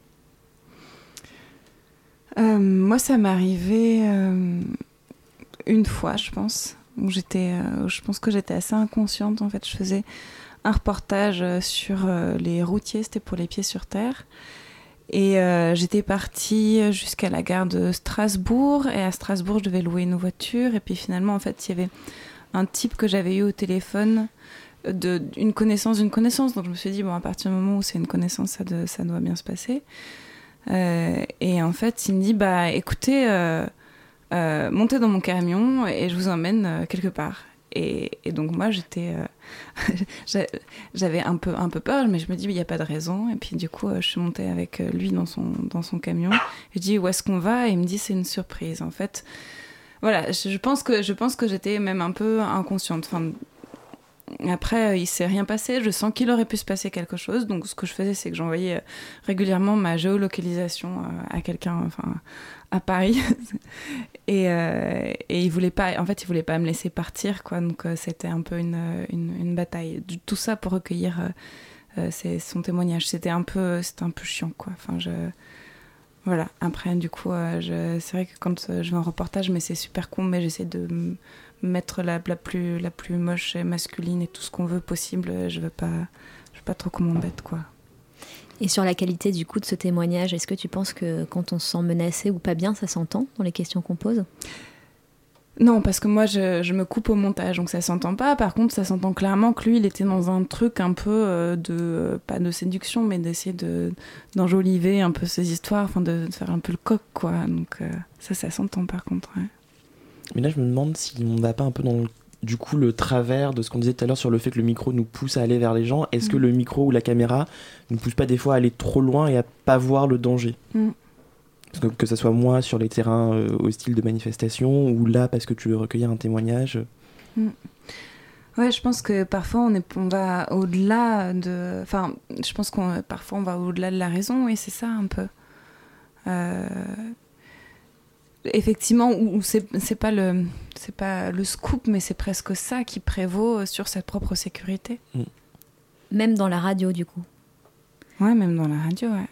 euh, Moi, ça m'est arrivé euh, une fois, je pense. Où j'étais, euh, je pense que j'étais assez inconsciente. En fait, je faisais un reportage sur euh, les routiers, c'était pour les pieds sur terre. Et euh, j'étais partie jusqu'à la gare de Strasbourg. Et à Strasbourg, je devais louer une voiture. Et puis finalement, en fait, il y avait un type que j'avais eu au téléphone, de, une connaissance d'une connaissance. Donc je me suis dit, bon, à partir du moment où c'est une connaissance, ça, de, ça doit bien se passer. Euh, et en fait, il me dit, bah écoutez... Euh, Euh, montez dans mon camion et je vous emmène euh, quelque part. Et, et donc moi j'étais, euh, j'avais un peu un peu peur, mais je me dis il n'y a pas de raison. Et puis du coup euh, je suis montée avec lui dans son dans son camion. Je dis où est-ce qu'on va ? Et il me dit c'est une surprise. En fait, voilà, je, je pense que je pense que j'étais même un peu inconsciente. Enfin, après, il s'est rien passé. Je sens qu'il aurait pu se passer quelque chose. Donc, ce que je faisais, c'est que j'envoyais régulièrement ma géolocalisation à quelqu'un, enfin, à Paris. et, euh, et il voulait pas. En fait, il voulait pas me laisser partir, quoi. Donc, euh, c'était un peu une, une, une bataille. Tout ça pour recueillir euh, ses, son témoignage. C'était un peu, c'était un peu chiant, quoi. Enfin, je. Voilà. Après, du coup, euh, je... c'est vrai que quand je vais en reportage, mais c'est super con, mais j'essaie de m- mettre la, la, plus, la plus moche et masculine et tout ce qu'on veut possible. Je veux pas, je veux pas trop qu'on m'embête, quoi. Et sur la qualité du coup de ce témoignage, est-ce que tu penses que quand on se sent menacé ou pas bien, ça s'entend dans les questions qu'on pose ? Non, parce que moi, je, je me coupe au montage, donc ça s'entend pas. Par contre, ça s'entend clairement que lui, il était dans un truc un peu euh, de... Euh, pas de séduction, mais d'essayer de, d'enjoliver un peu ces histoires, enfin de, de faire un peu le coq, quoi. Donc euh, ça, ça s'entend par contre, ouais. Mais là, je me demande si on va pas un peu dans le, du coup le travers de ce qu'on disait tout à l'heure sur le fait que le micro nous pousse à aller vers les gens. Est-ce mmh. que le micro ou la caméra nous pousse pas des fois à aller trop loin et à pas voir le danger ? mmh. Que, que ça soit moi sur les terrains euh, hostiles de manifestation ou là parce que tu veux recueillir un témoignage. Mmh. Ouais, je pense que parfois on, est, on va au-delà de... Enfin, je pense qu'on parfois on va au-delà de la raison, oui, c'est ça un peu. Euh... Effectivement, où c'est, c'est, pas le, c'est pas le scoop, mais c'est presque ça qui prévaut sur sa propre sécurité. Mmh. Même dans la radio, du coup. Ouais, même dans la radio, ouais.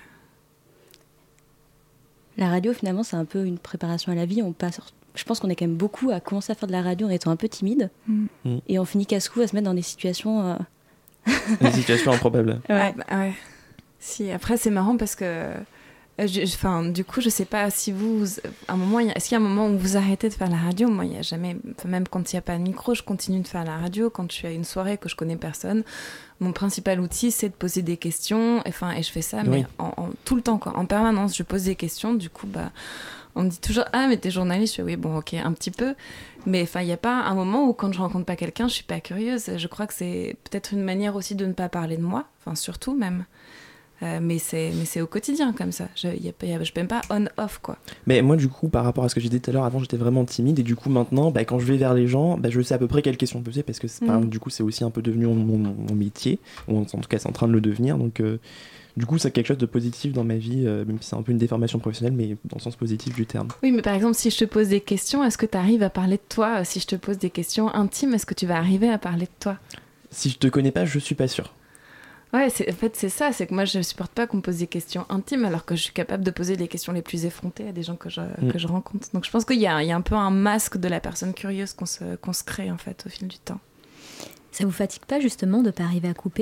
La radio, finalement, c'est un peu une préparation à la vie. On passe, je pense qu'on est quand même beaucoup à commencer à faire de la radio en étant un peu timide. Mm. Et on finit casse-cou à se mettre dans des situations... Euh... Des situations improbables. Ouais. Ah, bah, ouais. Si, après, c'est marrant parce que... Enfin, du coup, je sais pas si vous... À un moment, est-ce qu'il y a un moment où vous arrêtez de faire la radio ? Moi, il y a jamais... Même quand il n'y a pas de micro, je continue de faire la radio. Quand je suis à une soirée que je connais personne, mon principal outil, c'est de poser des questions. Enfin, et je fais ça, mais oui. en, en, tout le temps, quoi. En permanence, je pose des questions. Du coup, bah, on me dit toujours « Ah, mais t'es journaliste ?» Je fais « Oui, bon, ok, un petit peu. » Mais enfin, il n'y a pas un moment où, quand je rencontre pas quelqu'un, je suis pas curieuse. Je crois que c'est peut-être une manière aussi de ne pas parler de moi. Enfin, surtout même. Euh, mais, c'est, mais c'est au quotidien comme ça. Je ne peux même pas on-off, quoi. Mais moi, du coup, par rapport à ce que j'ai dit tout à l'heure, avant j'étais vraiment timide. Et du coup, maintenant, bah, quand je vais vers les gens, bah, je sais à peu près quelles questions poser. Parce que c'est, mmh. du coup, c'est aussi un peu devenu mon, mon, mon métier. Ou en tout cas, c'est en train de le devenir. Donc, euh, du coup, c'est quelque chose de positif dans ma vie. Euh, même si c'est un peu une déformation professionnelle, mais dans le sens positif du terme. Oui, mais par exemple, si je te pose des questions, est-ce que tu arrives à parler de toi ? Si je te pose des questions intimes, est-ce que tu vas arriver à parler de toi ? Si je te connais pas, je suis pas sûr. Ouais, c'est, en fait, c'est ça, c'est que moi, je supporte pas qu'on me pose des questions intimes, alors que je suis capable de poser les questions les plus effrontées à des gens que je, mm. que je rencontre. Donc, je pense qu'il y a, il y a un peu un masque de la personne curieuse qu'on se, qu'on se crée, en fait, au fil du temps. Ça vous fatigue pas, justement, de pas arriver à couper ?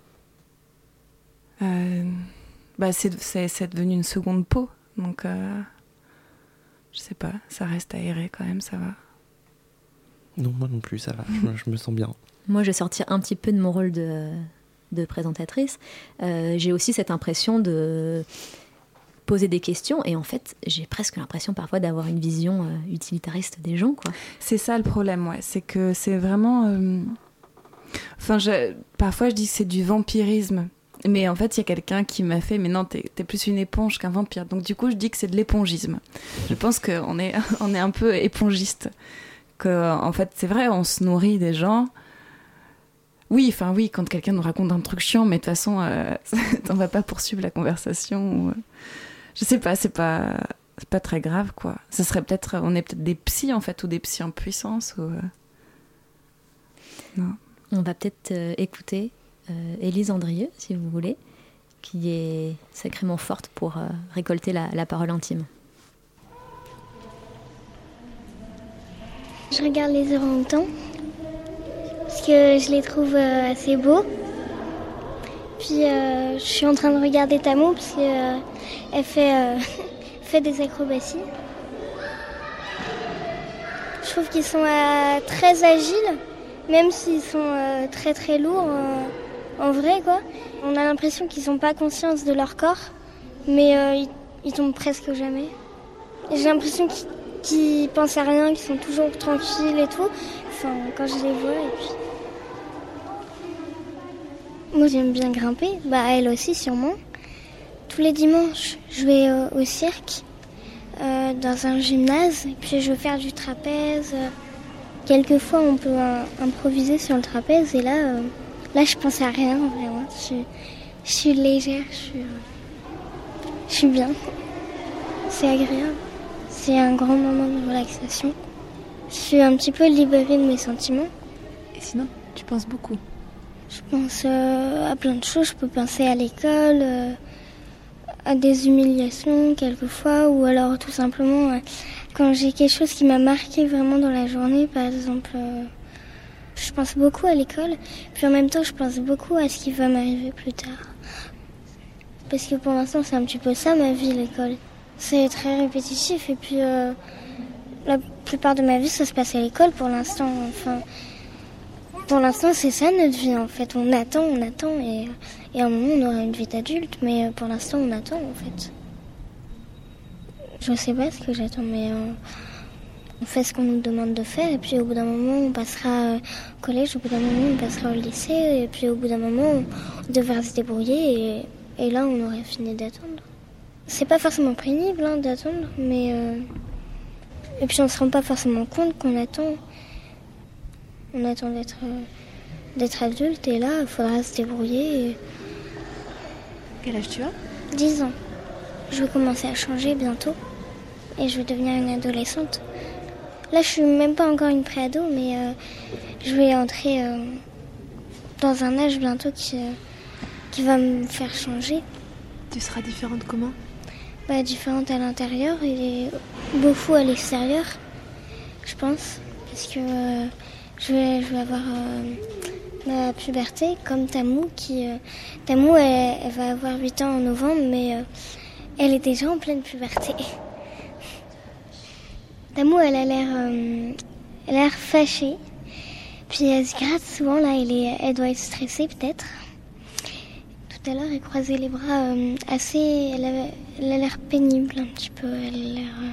euh, bah, c'est, c'est, c'est devenu une seconde peau, donc... Euh, je sais pas, ça reste aéré quand même, ça va. Non, moi non plus, ça va, je, je me sens bien. Moi, je vais sortir un petit peu de mon rôle de... de présentatrice, euh, j'ai aussi cette impression de poser des questions et en fait j'ai presque l'impression parfois d'avoir une vision euh, utilitariste des gens, quoi. C'est ça le problème, ouais, c'est que c'est vraiment euh... enfin je... parfois je dis que c'est du vampirisme, mais en fait il y a quelqu'un qui m'a fait mais non t'es, t'es plus une éponge qu'un vampire, donc du coup je dis que c'est de l'épongisme. Je pense qu'on est, on est un peu épongiste, que en fait c'est vrai, on se nourrit des gens. Oui, enfin oui, quand quelqu'un nous raconte un truc chiant, mais de toute façon, euh, on va pas poursuivre la conversation. Ou, euh, je sais pas, c'est pas, c'est pas très grave, quoi. Ça serait peut-être, on est peut-être des psys en fait, ou des psys en puissance. Ou, euh... Non. On va peut-être euh, écouter euh, Élise Andrieux, si vous voulez, qui est sacrément forte pour euh, récolter la, la parole intime. Je regarde les orang-outans. Parce que je les trouve euh, assez beaux. Puis euh, je suis en train de regarder Tamou parce qu'elle euh, fait, euh, fait des acrobaties. Je trouve qu'ils sont euh, très agiles, même s'ils sont euh, très très lourds euh, en vrai, quoi. On a l'impression qu'ils n'ont pas conscience de leur corps, mais euh, ils, ils tombent presque jamais. Et j'ai l'impression qu'ils, qu'ils pensent à rien, qu'ils sont toujours tranquilles et tout. Enfin, quand je les vois, et puis... Moi, j'aime bien grimper. Bah, elle aussi, sûrement. Tous les dimanches, je vais euh, au cirque, euh, dans un gymnase, et puis je vais faire du trapèze. Quelquefois, on peut euh, improviser sur le trapèze, et là, euh, là, je pense à rien, vraiment. Je, je suis légère, je suis, euh, je suis bien. C'est agréable. C'est un grand moment de relaxation. Je suis un petit peu libérée de mes sentiments. Et sinon, tu penses beaucoup ? Je pense euh, à plein de choses. Je peux penser à l'école, euh, à des humiliations quelquefois, ou alors tout simplement euh, quand j'ai quelque chose qui m'a marqué vraiment dans la journée, par exemple, euh, je pense beaucoup à l'école, puis en même temps je pense beaucoup à ce qui va m'arriver plus tard. Parce que pour l'instant, c'est un petit peu ça ma vie, l'école. C'est très répétitif et puis euh, la plupart de ma vie, ça se passe à l'école pour l'instant. Enfin, pour l'instant, c'est ça notre vie en fait. On attend, on attend et, et à un moment, on aura une vie d'adulte, mais pour l'instant, on attend en fait. Je sais pas ce que j'attends, mais euh, on fait ce qu'on nous demande de faire et puis au bout d'un moment, on passera au collège, au bout d'un moment, on passera au lycée et puis au bout d'un moment, on devra se débrouiller et, et là, on aurait fini d'attendre. C'est pas forcément pénible hein, d'attendre, mais euh, et puis on se rend pas forcément compte qu'on attend. On attend d'être euh, d'être adulte et là, il faudra se débrouiller. Et... Quel âge tu as ? dix ans. Je vais commencer à changer bientôt et je vais devenir une adolescente. Là, je suis même pas encore une pré-ado, mais euh, je vais entrer euh, dans un âge bientôt qui, euh, qui va me faire changer. Tu seras différente comment ? Bah, différente à l'intérieur et beaucoup à l'extérieur, je pense. Parce que euh, je, vais, je vais avoir euh, ma puberté comme Tamou. Qui, euh, Tamou, elle, elle va avoir huit ans en novembre, mais euh, elle est déjà en pleine puberté. Tamou, elle a l'air, euh, elle a l'air fâchée. Puis elle se gratte souvent, là, elle, est, elle doit être stressée peut-être. Tout à l'heure, elle croisait les bras euh, assez... Elle, avait, elle a l'air pénible un petit peu. Elle a l'air... Euh,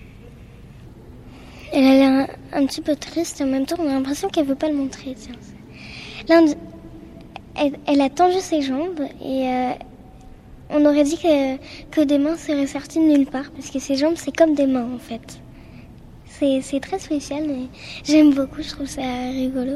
elle a l'air un, un petit peu triste. En même temps, on a l'impression qu'elle veut pas le montrer. Tiens. Là, on, elle, elle a tendu ses jambes et euh, on aurait dit que, que des mains seraient sorties de nulle part. Parce que ses jambes, c'est comme des mains, en fait. C'est, c'est très spécial, mais j'aime beaucoup. Je trouve ça rigolo.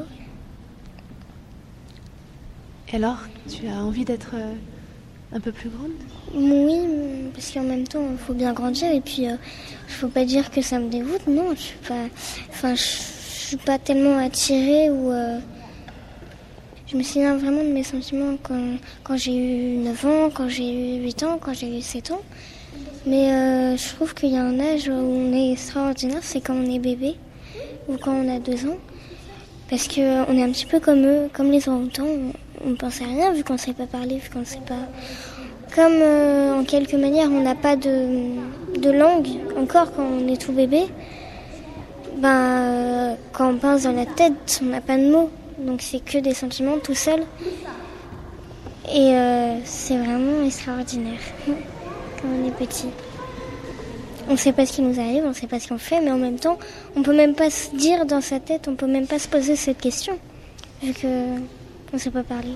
Et alors, tu as envie d'être euh, un peu plus grande ? Oui, parce qu'en même temps, il faut bien grandir. Et puis, il euh, ne faut pas dire que ça me dégoûte. Non, je suis pas, enfin, je, je suis pas tellement attirée. Ou, euh, je me souviens vraiment de mes sentiments quand, quand j'ai eu neuf ans, quand j'ai eu huit ans, quand j'ai eu sept ans. Mais euh, je trouve qu'il y a un âge où on est extraordinaire, c'est quand on est bébé ou quand on a deux ans. Parce qu'on euh, est un petit peu comme eux, comme les orang-outans. On ne pense à rien vu qu'on ne sait pas parler, vu qu'on ne sait pas... Comme euh, en quelque manière on n'a pas de, de langue encore quand on est tout bébé, ben, euh, quand on pense dans la tête, on n'a pas de mots. Donc c'est que des sentiments tout seul. Et euh, c'est vraiment extraordinaire quand on est petit. On ne sait pas ce qui nous arrive, on ne sait pas ce qu'on fait, mais en même temps, on ne peut même pas se dire dans sa tête, on ne peut même pas se poser cette question, vu qu'on ne sait pas parler.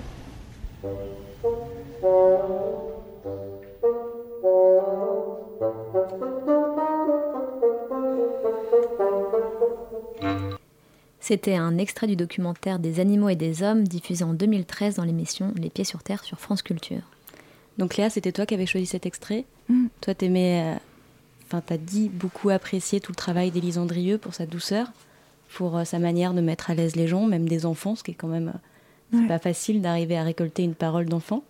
C'était un extrait du documentaire Des animaux et des hommes, diffusé en deux mille treize dans l'émission Les Pieds sur Terre sur France Culture. Donc Léa, c'était toi qui avais choisi cet extrait. Mm. Toi, t'aimais... Euh... Enfin, t'as dit beaucoup apprécier tout le travail d'Élise Andrieux pour sa douceur, pour euh, sa manière de mettre à l'aise les gens, même des enfants, ce qui est quand même... Euh, c'est ouais. pas facile d'arriver à récolter une parole d'enfant.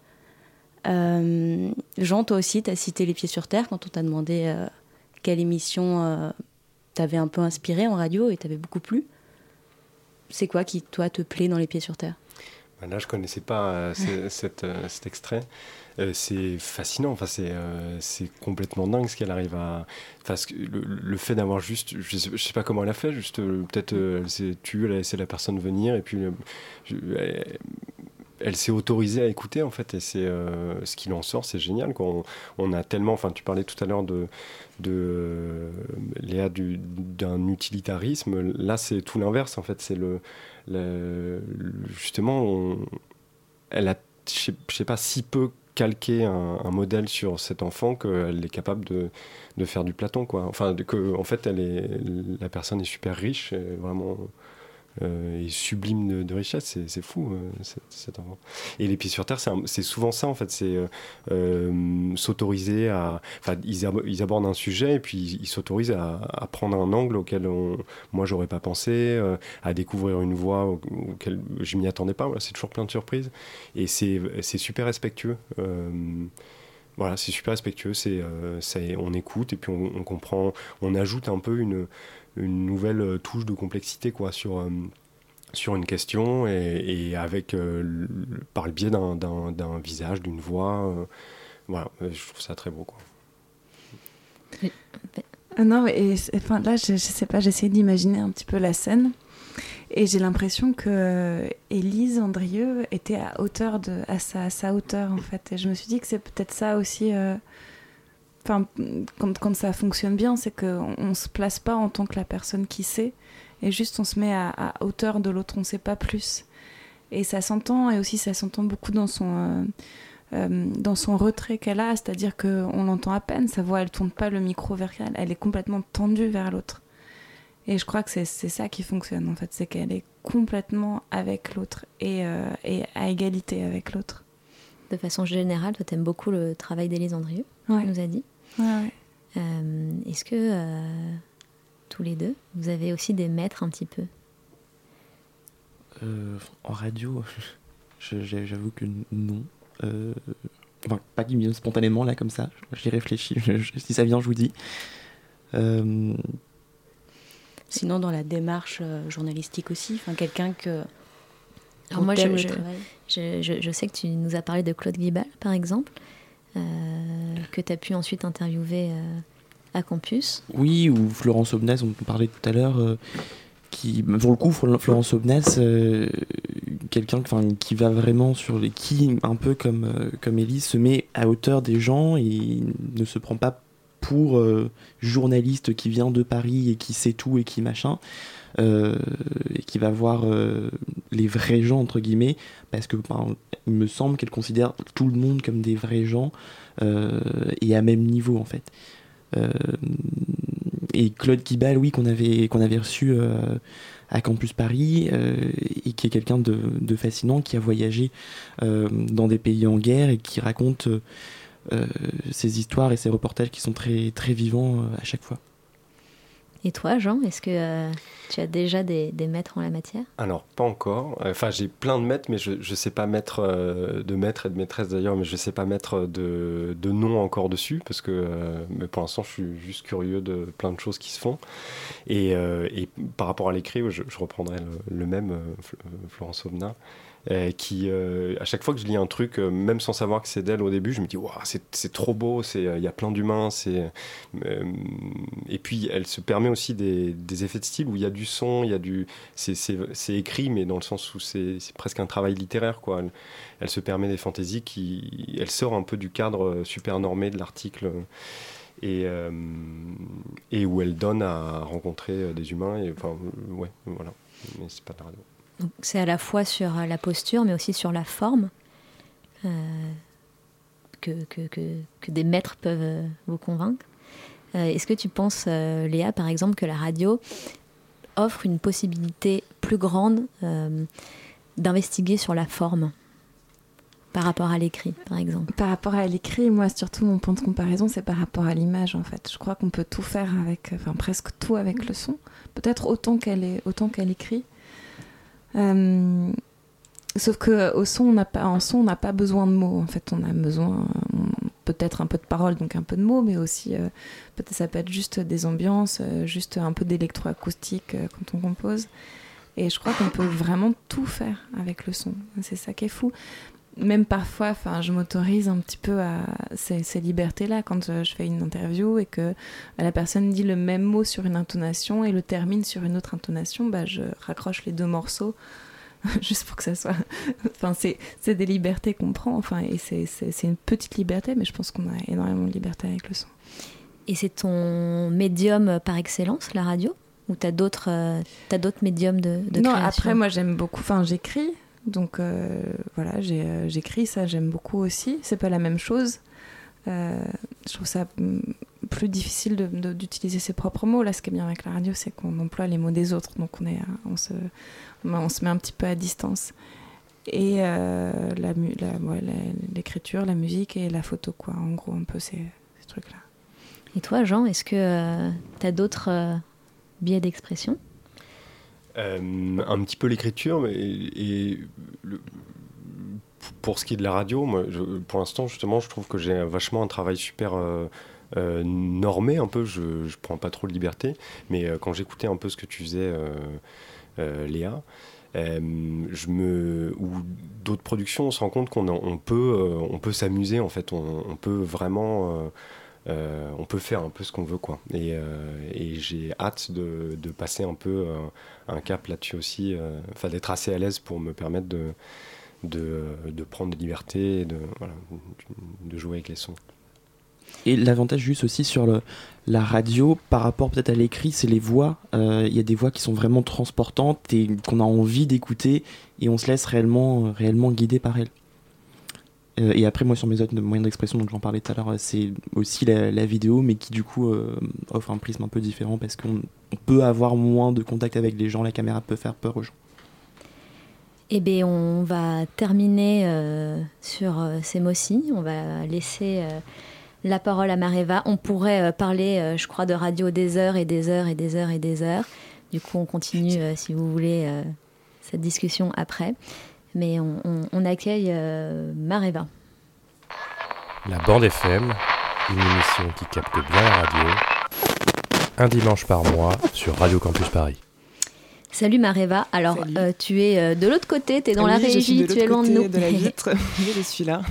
Euh, Jean, toi aussi, t'as cité Les Pieds sur Terre quand on t'a demandé euh, quelle émission euh, t'avait un peu inspiré en radio et t'avait beaucoup plu. C'est quoi qui, toi, te plaît dans Les Pieds sur Terre ? Là, je ne connaissais pas euh, c- cette, euh, cet extrait. Euh, c'est fascinant, enfin, c'est, euh, c'est complètement dingue ce qu'elle arrive à... Enfin, ce que, le, le fait d'avoir juste... Je ne sais, sais pas comment elle a fait, juste euh, peut-être euh, elle s'est tue, elle a laissé la personne venir, et puis euh, je, elle, elle s'est autorisée à écouter, en fait, et c'est, euh, ce qu'il en sort, c'est génial. Quoi. On, on a tellement... Enfin, tu parlais tout à l'heure de, de euh, Léa, du, d'un utilitarisme. Là, c'est tout l'inverse, en fait. C'est le... le justement, on, elle a, je ne sais pas, si peu calquer un, un modèle sur cet enfant qu'elle est capable de, de faire du Platon, quoi. Enfin, de, que, en fait, elle est, la personne est super riche, et vraiment euh, et sublime de, de richesse. C'est, c'est fou, euh, cet, cet enfant. Et Les Pieds sur Terre, c'est, un, c'est souvent ça, en fait. C'est euh, euh, s'autoriser à... Enfin, ils, ab- ils abordent un sujet et puis ils, ils s'autorisent à, à prendre un angle auquel on, moi, j'aurais pas pensé, euh, à découvrir une voie au, auquel je m'y attendais pas. Voilà, c'est toujours plein de surprises. Et c'est, c'est super respectueux. Euh, voilà, c'est super respectueux. C'est, euh, c'est, on écoute et puis on, on comprend. On ajoute un peu une... une nouvelle touche de complexité, quoi, sur, euh, sur une question et, et avec, euh, le, par le biais d'un, d'un, d'un visage, d'une voix. Euh, voilà, je trouve ça très beau, quoi. Ah non, et, enfin, là, je, je sais pas, j'essaie d'imaginer un petit peu la scène. Et j'ai l'impression que Élise Andrieux était à hauteur de, à sa, à sa hauteur en fait. Et je me suis dit que c'est peut-être ça aussi. Euh, enfin, quand, quand ça fonctionne bien, c'est qu'on on se place pas en tant que la personne qui sait, et juste on se met à, à hauteur de l'autre. On sait pas plus. Et ça s'entend, et aussi ça s'entend beaucoup dans son euh, euh, dans son retrait qu'elle a, c'est-à-dire que on l'entend à peine. Sa voix, elle tourne pas le micro vers elle. Elle est complètement tendue vers l'autre. Et je crois que c'est, c'est ça qui fonctionne, en fait. C'est qu'elle est complètement avec l'autre et, euh, et à égalité avec l'autre. De façon générale, toi, t'aimes beaucoup le travail d'Élise Andrieux, ouais. tu nous as dit. Ouais, ouais. Euh, est-ce que, euh, tous les deux, vous avez aussi des maîtres un petit peu ? euh, En radio, je, j'avoue que non. Euh, enfin, pas qui me viennent spontanément, là, comme ça. J'y réfléchis. Je, je, si ça vient, je vous dis. Euh... Sinon, dans la démarche euh, journalistique aussi, enfin, quelqu'un que... Alors moi, je, je, je, je, je sais que tu nous as parlé de Claude Guibal, par exemple, euh, que tu as pu ensuite interviewer euh, à Campus. Oui, ou Florence Aubenas, on parlait tout à l'heure, euh, qui, pour le coup, Florence Aubenas, euh, quelqu'un qui va vraiment sur les... qui, un peu comme, euh, comme Élise, se met à hauteur des gens et ne se prend pas pour euh, journaliste qui vient de Paris et qui sait tout et qui machin, euh, et qui va voir euh, les vrais gens, entre guillemets, parce que ben, il me semble qu'elle considère tout le monde comme des vrais gens, euh, et à même niveau, en fait. Euh, et Claude Guibal, oui, qu'on avait, qu'on avait reçu euh, à Campus Paris, euh, et qui est quelqu'un de, de fascinant, qui a voyagé euh, dans des pays en guerre et qui raconte... Euh, Euh, ces histoires et ces reportages qui sont très, très vivants euh, à chaque fois. Et toi, Jean, est-ce que euh, tu as déjà des, des maîtres en la matière ? Alors, pas encore. Enfin, j'ai plein de maîtres, mais je ne sais pas mettre euh, de maîtres et de maîtresses d'ailleurs, mais je ne sais pas mettre de, de nom encore dessus, parce que euh, mais pour l'instant, je suis juste curieux de plein de choses qui se font. Et, euh, et par rapport à l'écrit, je, je reprendrai le, le même, euh, Florence Aubenas. Euh, qui, euh, à chaque fois que je lis un truc, euh, même sans savoir que c'est d'elle au début, je me dis wow, c'est, c'est trop beau, il euh, y a plein d'humains, c'est, euh, et puis elle se permet aussi des, des effets de style où il y a du son, il y a du, c'est, c'est, c'est écrit, mais dans le sens où c'est, c'est presque un travail littéraire, quoi. Elle, elle se permet des fantaisies qui, elle sort un peu du cadre super normé de l'article. Et, euh, et où elle donne à rencontrer des humains, et enfin, ouais, voilà, mais c'est pas de la radio. Donc, c'est à la fois sur la posture, mais aussi sur la forme, euh, que, que, que, que des maîtres peuvent vous convaincre. Euh, est-ce que tu penses, euh, Léa, par exemple, que la radio offre une possibilité plus grande euh, d'investiguer sur la forme par rapport à l'écrit, par exemple ? Par rapport à l'écrit, moi, surtout, mon point de comparaison, c'est par rapport à l'image, en fait. Je crois qu'on peut tout faire avec, enfin, presque tout avec le son. Peut-être autant qu'elle, est, autant qu'elle écrit. Euh, sauf qu'au son, on n'a pas, en son, on n'a pas besoin de mots. En fait, on a besoin on, peut-être un peu de paroles, donc un peu de mots, mais aussi euh, peut-être ça peut être juste des ambiances, euh, juste un peu d'électroacoustique euh, quand on compose. Et je crois qu'on peut vraiment tout faire avec le son. C'est ça qui est fou. Même parfois, enfin, je m'autorise un petit peu à ces, ces libertés-là quand euh, je fais une interview et que bah, la personne dit le même mot sur une intonation et le termine sur une autre intonation, bah, je raccroche les deux morceaux juste pour que ça soit... enfin, c'est, c'est des libertés qu'on prend, enfin, et c'est, c'est, c'est une petite liberté, mais je pense qu'on a énormément de liberté avec le son. Et c'est ton médium par excellence, la radio ? Ou t'as d'autres, euh, t'as d'autres médiums de, de non, création ? Après, moi, j'aime beaucoup... Enfin, j'écris. Donc euh, voilà, j'ai, euh, j'écris, ça j'aime beaucoup aussi. C'est pas la même chose. Euh, je trouve ça plus difficile de, de, d'utiliser ses propres mots. Là, ce qui est bien avec la radio, c'est qu'on emploie les mots des autres. Donc on, est, on, se, on se met un petit peu à distance. Et euh, la, la, ouais, la, l'écriture, la musique et la photo, quoi. En gros, un peu ces, ces trucs-là. Et toi, Jean, est-ce que euh, t'as d'autres euh, biais d'expression ? Euh, un petit peu l'écriture, mais et le, pour ce qui est de la radio, moi, je, pour l'instant, justement, je trouve que j'ai vachement un travail super euh, euh, normé, un peu. Je, je prends pas trop de liberté, mais euh, quand j'écoutais un peu ce que tu faisais, euh, euh, Léa, Euh, je me, ou d'autres productions, on se rend compte qu'on on peut, euh, on peut s'amuser en fait, on, on peut vraiment, euh, euh, on peut faire un peu ce qu'on veut quoi. Et, euh, et j'ai hâte de, de passer un peu euh, un cap là-dessus aussi, enfin euh, d'être assez à l'aise pour me permettre de, de, de prendre des libertés, et de, voilà, de jouer avec les sons. Et l'avantage juste aussi sur le, la radio par rapport peut-être à l'écrit, c'est les voix. Il euh, y a des voix qui sont vraiment transportantes et qu'on a envie d'écouter et on se laisse réellement, réellement guider par elles. Euh, et après moi sur mes autres moyens d'expression, donc j'en parlais tout à l'heure, c'est aussi la, la vidéo mais qui du coup euh, offre un prisme un peu différent parce qu'on on peut avoir moins de contact avec les gens, la caméra peut faire peur aux gens. Eh bien, on va terminer euh, sur euh, ces mots-ci. On va laisser euh, la parole à Mareva. On pourrait euh, parler, euh, je crois, de radio des heures et des heures et des heures et des heures. Du coup, on continue, euh, si vous voulez, euh, cette discussion après. Mais on, on, on accueille euh, Mareva. La Bande F M, une émission qui capte bien la radio, un dimanche par mois sur Radio Campus Paris. Salut Mareva, alors euh, tu es euh, de l'autre côté, tu es dans oui, la régie, tu es loin de nous. de la vitre, je suis là.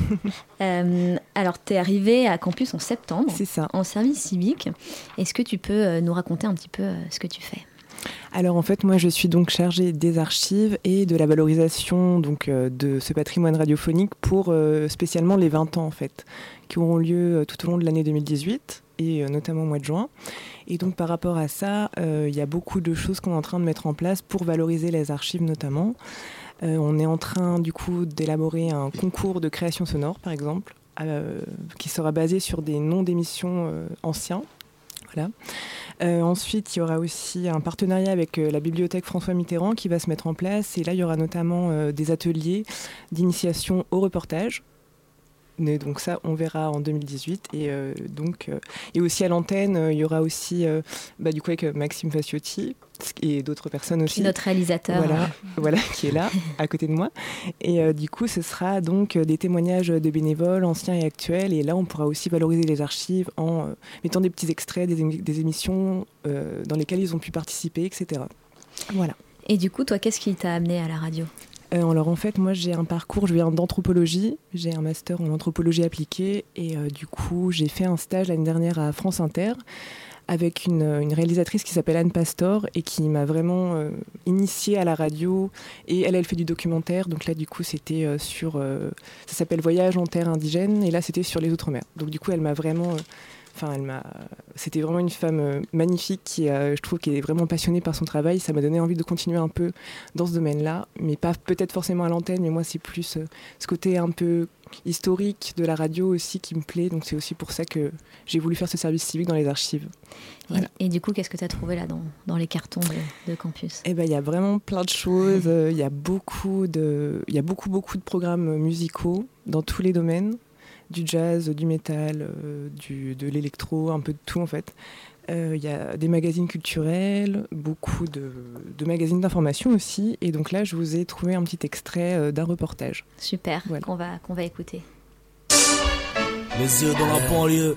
euh, alors tu es arrivée à Campus en septembre, c'est ça. En service civique. Est-ce que tu peux euh, nous raconter un petit peu euh, ce que tu fais ? Alors en fait, moi je suis donc chargée des archives et de la valorisation donc, euh, de ce patrimoine radiophonique pour euh, spécialement les vingt ans en fait, qui auront lieu euh, tout au long de l'année deux mille dix-huit et euh, notamment au mois de juin. Et donc par rapport à ça, il euh, y a beaucoup de choses qu'on est en train de mettre en place pour valoriser les archives notamment. Euh, on est en train du coup d'élaborer un concours de création sonore par exemple, euh, qui sera basé sur des noms d'émissions euh, anciens. Voilà. Euh, ensuite, il y aura aussi un partenariat avec euh, la bibliothèque François Mitterrand qui va se mettre en place. Et là, il y aura notamment euh, des ateliers d'initiation au reportage. Mais donc ça, on verra en deux mille dix-huit. Et, euh, donc, euh, et aussi à l'antenne, euh, il y aura aussi, euh, bah, du coup, avec Maxime Faciotti et d'autres personnes aussi. Notre réalisateur. Voilà, voilà, qui est là, à côté de moi. Et euh, du coup, ce sera donc des témoignages de bénévoles, anciens et actuels. Et là, on pourra aussi valoriser les archives en euh, mettant des petits extraits des, émi- des émissions euh, dans lesquelles ils ont pu participer, et cetera. Voilà. Et du coup, toi, qu'est-ce qui t'a amené à la radio ? Euh, alors en fait, moi j'ai un parcours, je viens d'anthropologie, j'ai un master en anthropologie appliquée et euh, du coup j'ai fait un stage l'année dernière à France Inter avec une, une réalisatrice qui s'appelle Anne Pastor et qui m'a vraiment euh, initiée à la radio et elle, elle fait du documentaire, donc là du coup c'était euh, sur, euh, ça s'appelle Voyage en terre indigène et là c'était sur les Outre-mer, donc du coup elle m'a vraiment... Euh, Enfin, elle m'a... C'était vraiment une femme euh, magnifique qui, euh, je trouve, qui est vraiment passionnée par son travail. Ça m'a donné envie de continuer un peu dans ce domaine-là, mais pas peut-être forcément à l'antenne, mais moi c'est plus euh, ce côté un peu historique de la radio aussi qui me plaît. Donc c'est aussi pour ça que j'ai voulu faire ce service civique dans les archives. Voilà. Et, et du coup, qu'est-ce que tu as trouvé là dans, dans les cartons de, de Campus ? Eh ben, il y a vraiment plein de choses. Il euh, y a beaucoup de, il y a beaucoup beaucoup de programmes musicaux dans tous les domaines. Du jazz, du métal, euh, du, de l'électro, un peu de tout en fait. Il euh, y a des magazines culturels, beaucoup de, de magazines d'information aussi. Et donc là, je vous ai trouvé un petit extrait euh, d'un reportage. Super, voilà. qu'on, va, qu'on va écouter. Les yeux dans la banlieue.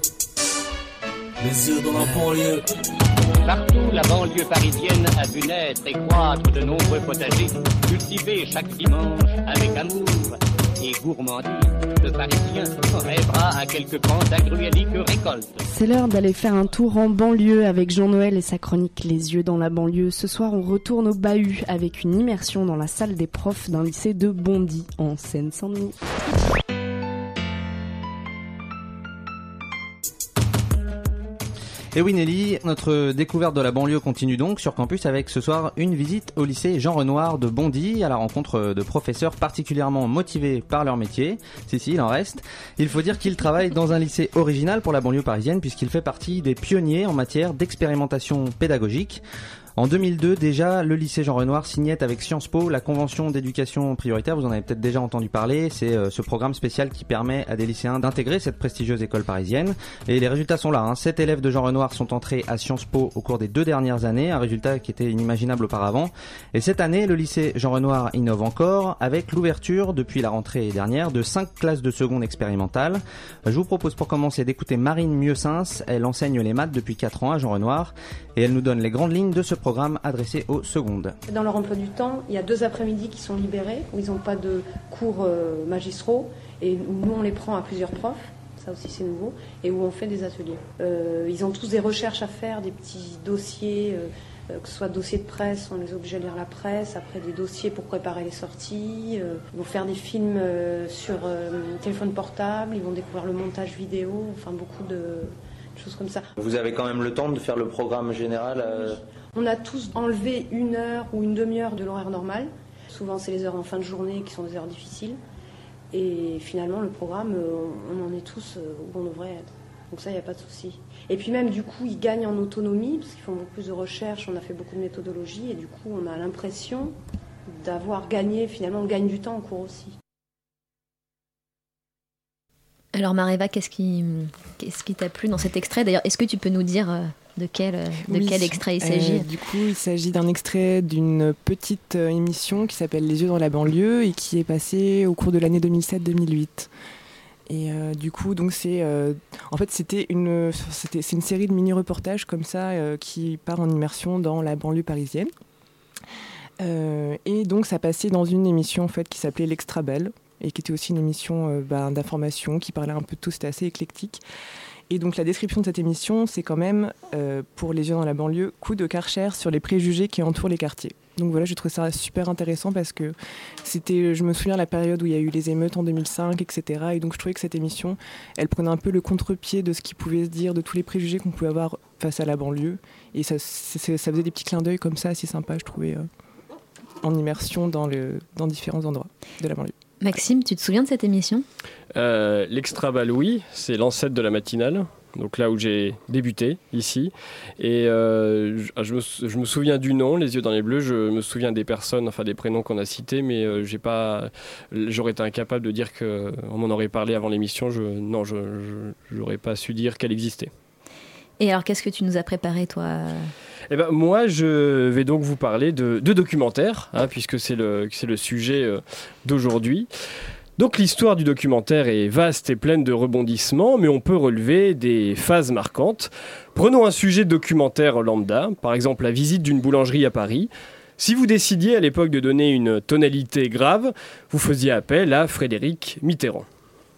Les yeux dans la banlieue. Partout, la banlieue parisienne a vu naître et croître de nombreux potagers, cultivés chaque dimanche avec amour et gourmandise. Le Parisien rêvera à quelques pentes agruéliques récoltes. C'est l'heure d'aller faire un tour en banlieue avec Jean-Noël et sa chronique Les yeux dans la banlieue. Ce soir, on retourne au Bahut avec une immersion dans la salle des profs d'un lycée de Bondy, en Seine-Saint-Denis. Et oui Nelly, notre découverte de la banlieue continue donc sur campus avec ce soir une visite au lycée Jean Renoir de Bondy à la rencontre de professeurs particulièrement motivés par leur métier. Si si, il en reste. Il faut dire qu'il travaille dans un lycée original pour la banlieue parisienne puisqu'il fait partie des pionniers en matière d'expérimentation pédagogique. En deux mille deux, déjà, le lycée Jean Renoir signait avec Sciences Po la convention d'éducation prioritaire. Vous en avez peut-être déjà entendu parler. C'est euh, ce programme spécial qui permet à des lycéens d'intégrer cette prestigieuse école parisienne. Et les résultats sont là. Hein. Sept élèves de Jean Renoir sont entrés à Sciences Po au cours des deux dernières années. Un résultat qui était inimaginable auparavant. Et cette année, le lycée Jean Renoir innove encore avec l'ouverture, depuis la rentrée dernière, de cinq classes de seconde expérimentales. Je vous propose pour commencer d'écouter Marine Mieusens. Elle enseigne les maths depuis quatre ans à Jean Renoir. Et elle nous donne les grandes lignes de ce programme adressé aux secondes. Dans leur emploi du temps, il y a deux après-midi qui sont libérés, où ils n'ont pas de cours euh, magistraux, et où nous on les prend à plusieurs profs, ça aussi c'est nouveau, et où on fait des ateliers. Euh, ils ont tous des recherches à faire, des petits dossiers, euh, euh, que ce soit dossiers de presse, on les oblige à lire la presse, après des dossiers pour préparer les sorties, euh, ils vont faire des films euh, sur euh, téléphone portable, ils vont découvrir le montage vidéo, enfin beaucoup de... choses comme ça. Vous avez quand même le temps de faire le programme général euh... On a tous enlevé une heure ou une demi-heure de l'horaire normal. Souvent, c'est les heures en fin de journée qui sont des heures difficiles. Et finalement, le programme, on en est tous où on devrait être. Donc ça, il n'y a pas de souci. Et puis même, du coup, ils gagnent en autonomie, parce qu'ils font beaucoup plus de recherches, on a fait beaucoup de méthodologie, et du coup, on a l'impression d'avoir gagné, finalement, on gagne du temps en cours aussi. Alors Maréva, qu'est-ce qui, qu'est-ce qui t'a plu dans cet extrait ? D'ailleurs, est-ce que tu peux nous dire de quel, de oui, quel extrait il s'agit ? euh, Du coup, il s'agit d'un extrait d'une petite émission qui s'appelle Les yeux dans la banlieue et qui est passée au cours de l'année deux mille sept deux mille huit. Et euh, du coup, donc c'est, euh, en fait, c'était une, c'était, c'est une série de mini-reportages comme ça euh, qui part en immersion dans la banlieue parisienne. Euh, et donc, ça passait dans une émission en fait qui s'appelait L'Extra Belle, et qui était aussi une émission euh, bah, d'information qui parlait un peu de tout, c'était assez éclectique. Et donc la description de cette émission, c'est quand même, euh, pour Les yeux dans la banlieue, coup de Karcher sur les préjugés qui entourent les quartiers. Donc voilà, j'ai trouvé ça super intéressant parce que c'était, je me souviens, la période où il y a eu les émeutes en deux mille cinq, et cetera. Et donc je trouvais que cette émission, elle prenait un peu le contre-pied de ce qui pouvait se dire, de tous les préjugés qu'on pouvait avoir face à la banlieue. Et ça, c'est, ça faisait des petits clins d'œil comme ça, assez sympa, je trouvais, euh, en immersion dans, le, dans différents endroits de la banlieue. Maxime, tu te souviens de cette émission ? euh, L'Extra Belle, oui, c'est l'ancêtre de la matinale, donc là où j'ai débuté, ici. Et euh, je, je, me, je me souviens du nom, Les yeux dans les bleus, je me souviens des personnes, enfin des prénoms qu'on a cités, mais euh, j'ai pas, j'aurais été incapable de dire qu'on m'en aurait parlé avant l'émission, je, non, je n'aurais pas su dire qu'elle existait. Et alors, qu'est-ce que tu nous as préparé, toi ? Eh ben, moi, je vais donc vous parler de, de documentaires, hein, puisque c'est le, c'est le sujet euh, d'aujourd'hui. Donc, l'histoire du documentaire est vaste et pleine de rebondissements, mais on peut relever des phases marquantes. Prenons un sujet documentaire lambda, par exemple la visite d'une boulangerie à Paris. Si vous décidiez à l'époque de donner une tonalité grave, vous faisiez appel à Frédéric Mitterrand.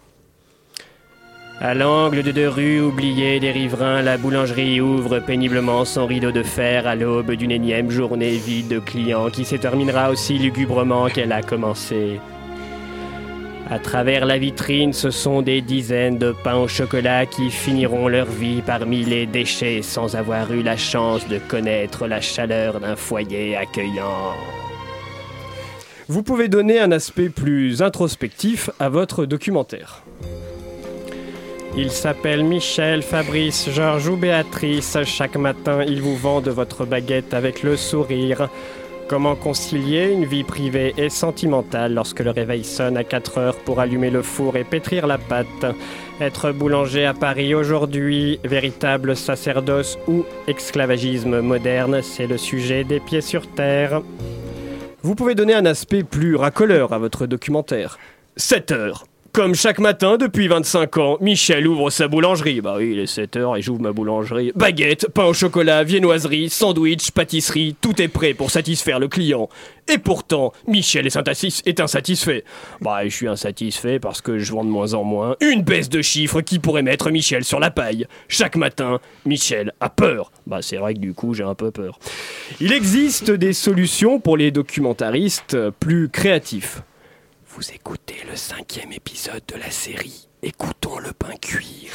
À l'angle de deux rues oubliées des riverains, la boulangerie ouvre péniblement son rideau de fer à l'aube d'une énième journée vide de clients qui se terminera aussi lugubrement qu'elle a commencé. À travers la vitrine, ce sont des dizaines de pains au chocolat qui finiront leur vie parmi les déchets sans avoir eu la chance de connaître la chaleur d'un foyer accueillant. Vous pouvez donner un aspect plus introspectif à votre documentaire. Ils s'appellent Michel, Fabrice, Georges ou Béatrice. Chaque matin, ils vous vendent votre baguette avec le sourire. Comment concilier une vie privée et sentimentale lorsque le réveil sonne à quatre heures pour allumer le four et pétrir la pâte ? Être boulanger à Paris aujourd'hui, véritable sacerdoce ou esclavagisme moderne, c'est le sujet des Pieds sur Terre. Vous pouvez donner un aspect plus racoleur à votre documentaire. sept heures. Comme chaque matin depuis vingt-cinq ans, Michel ouvre sa boulangerie. Bah oui, il est sept heures et j'ouvre ma boulangerie. Baguette, pain au chocolat, viennoiserie, sandwich, pâtisserie, tout est prêt pour satisfaire le client. Et pourtant, Michel est insatisfait. Bah, je suis insatisfait parce que je vends de moins en moins. Une baisse de chiffres qui pourrait mettre Michel sur la paille. Chaque matin, Michel a peur. Bah, c'est vrai que du coup, j'ai un peu peur. Il existe des solutions pour les documentaristes plus créatifs. Vous écoutez le cinquième épisode de la série. Écoutons le pain cuire.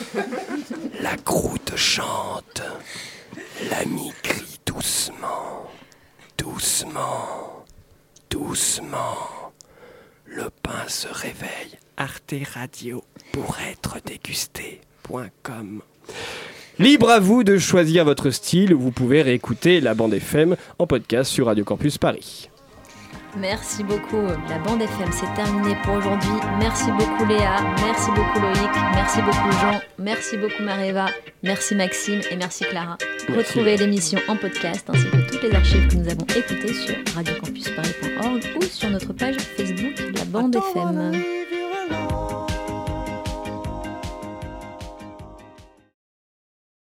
La croûte chante. L'ami crie doucement. Doucement. Doucement. Le pain se réveille. Arte Radio pour être dégusté point com. Libre à vous de choisir votre style. Vous pouvez réécouter la bande F M en podcast sur Radio Campus Paris. Merci beaucoup. La bande F M, c'est terminé pour aujourd'hui. Merci beaucoup Léa, merci beaucoup Loïc, merci beaucoup Jean, merci beaucoup Maréva, merci Maxime et merci Clara. Merci. Retrouvez l'émission en podcast ainsi que toutes les archives que nous avons écoutées sur radio campus paris point org ou sur notre page Facebook La Bande F M.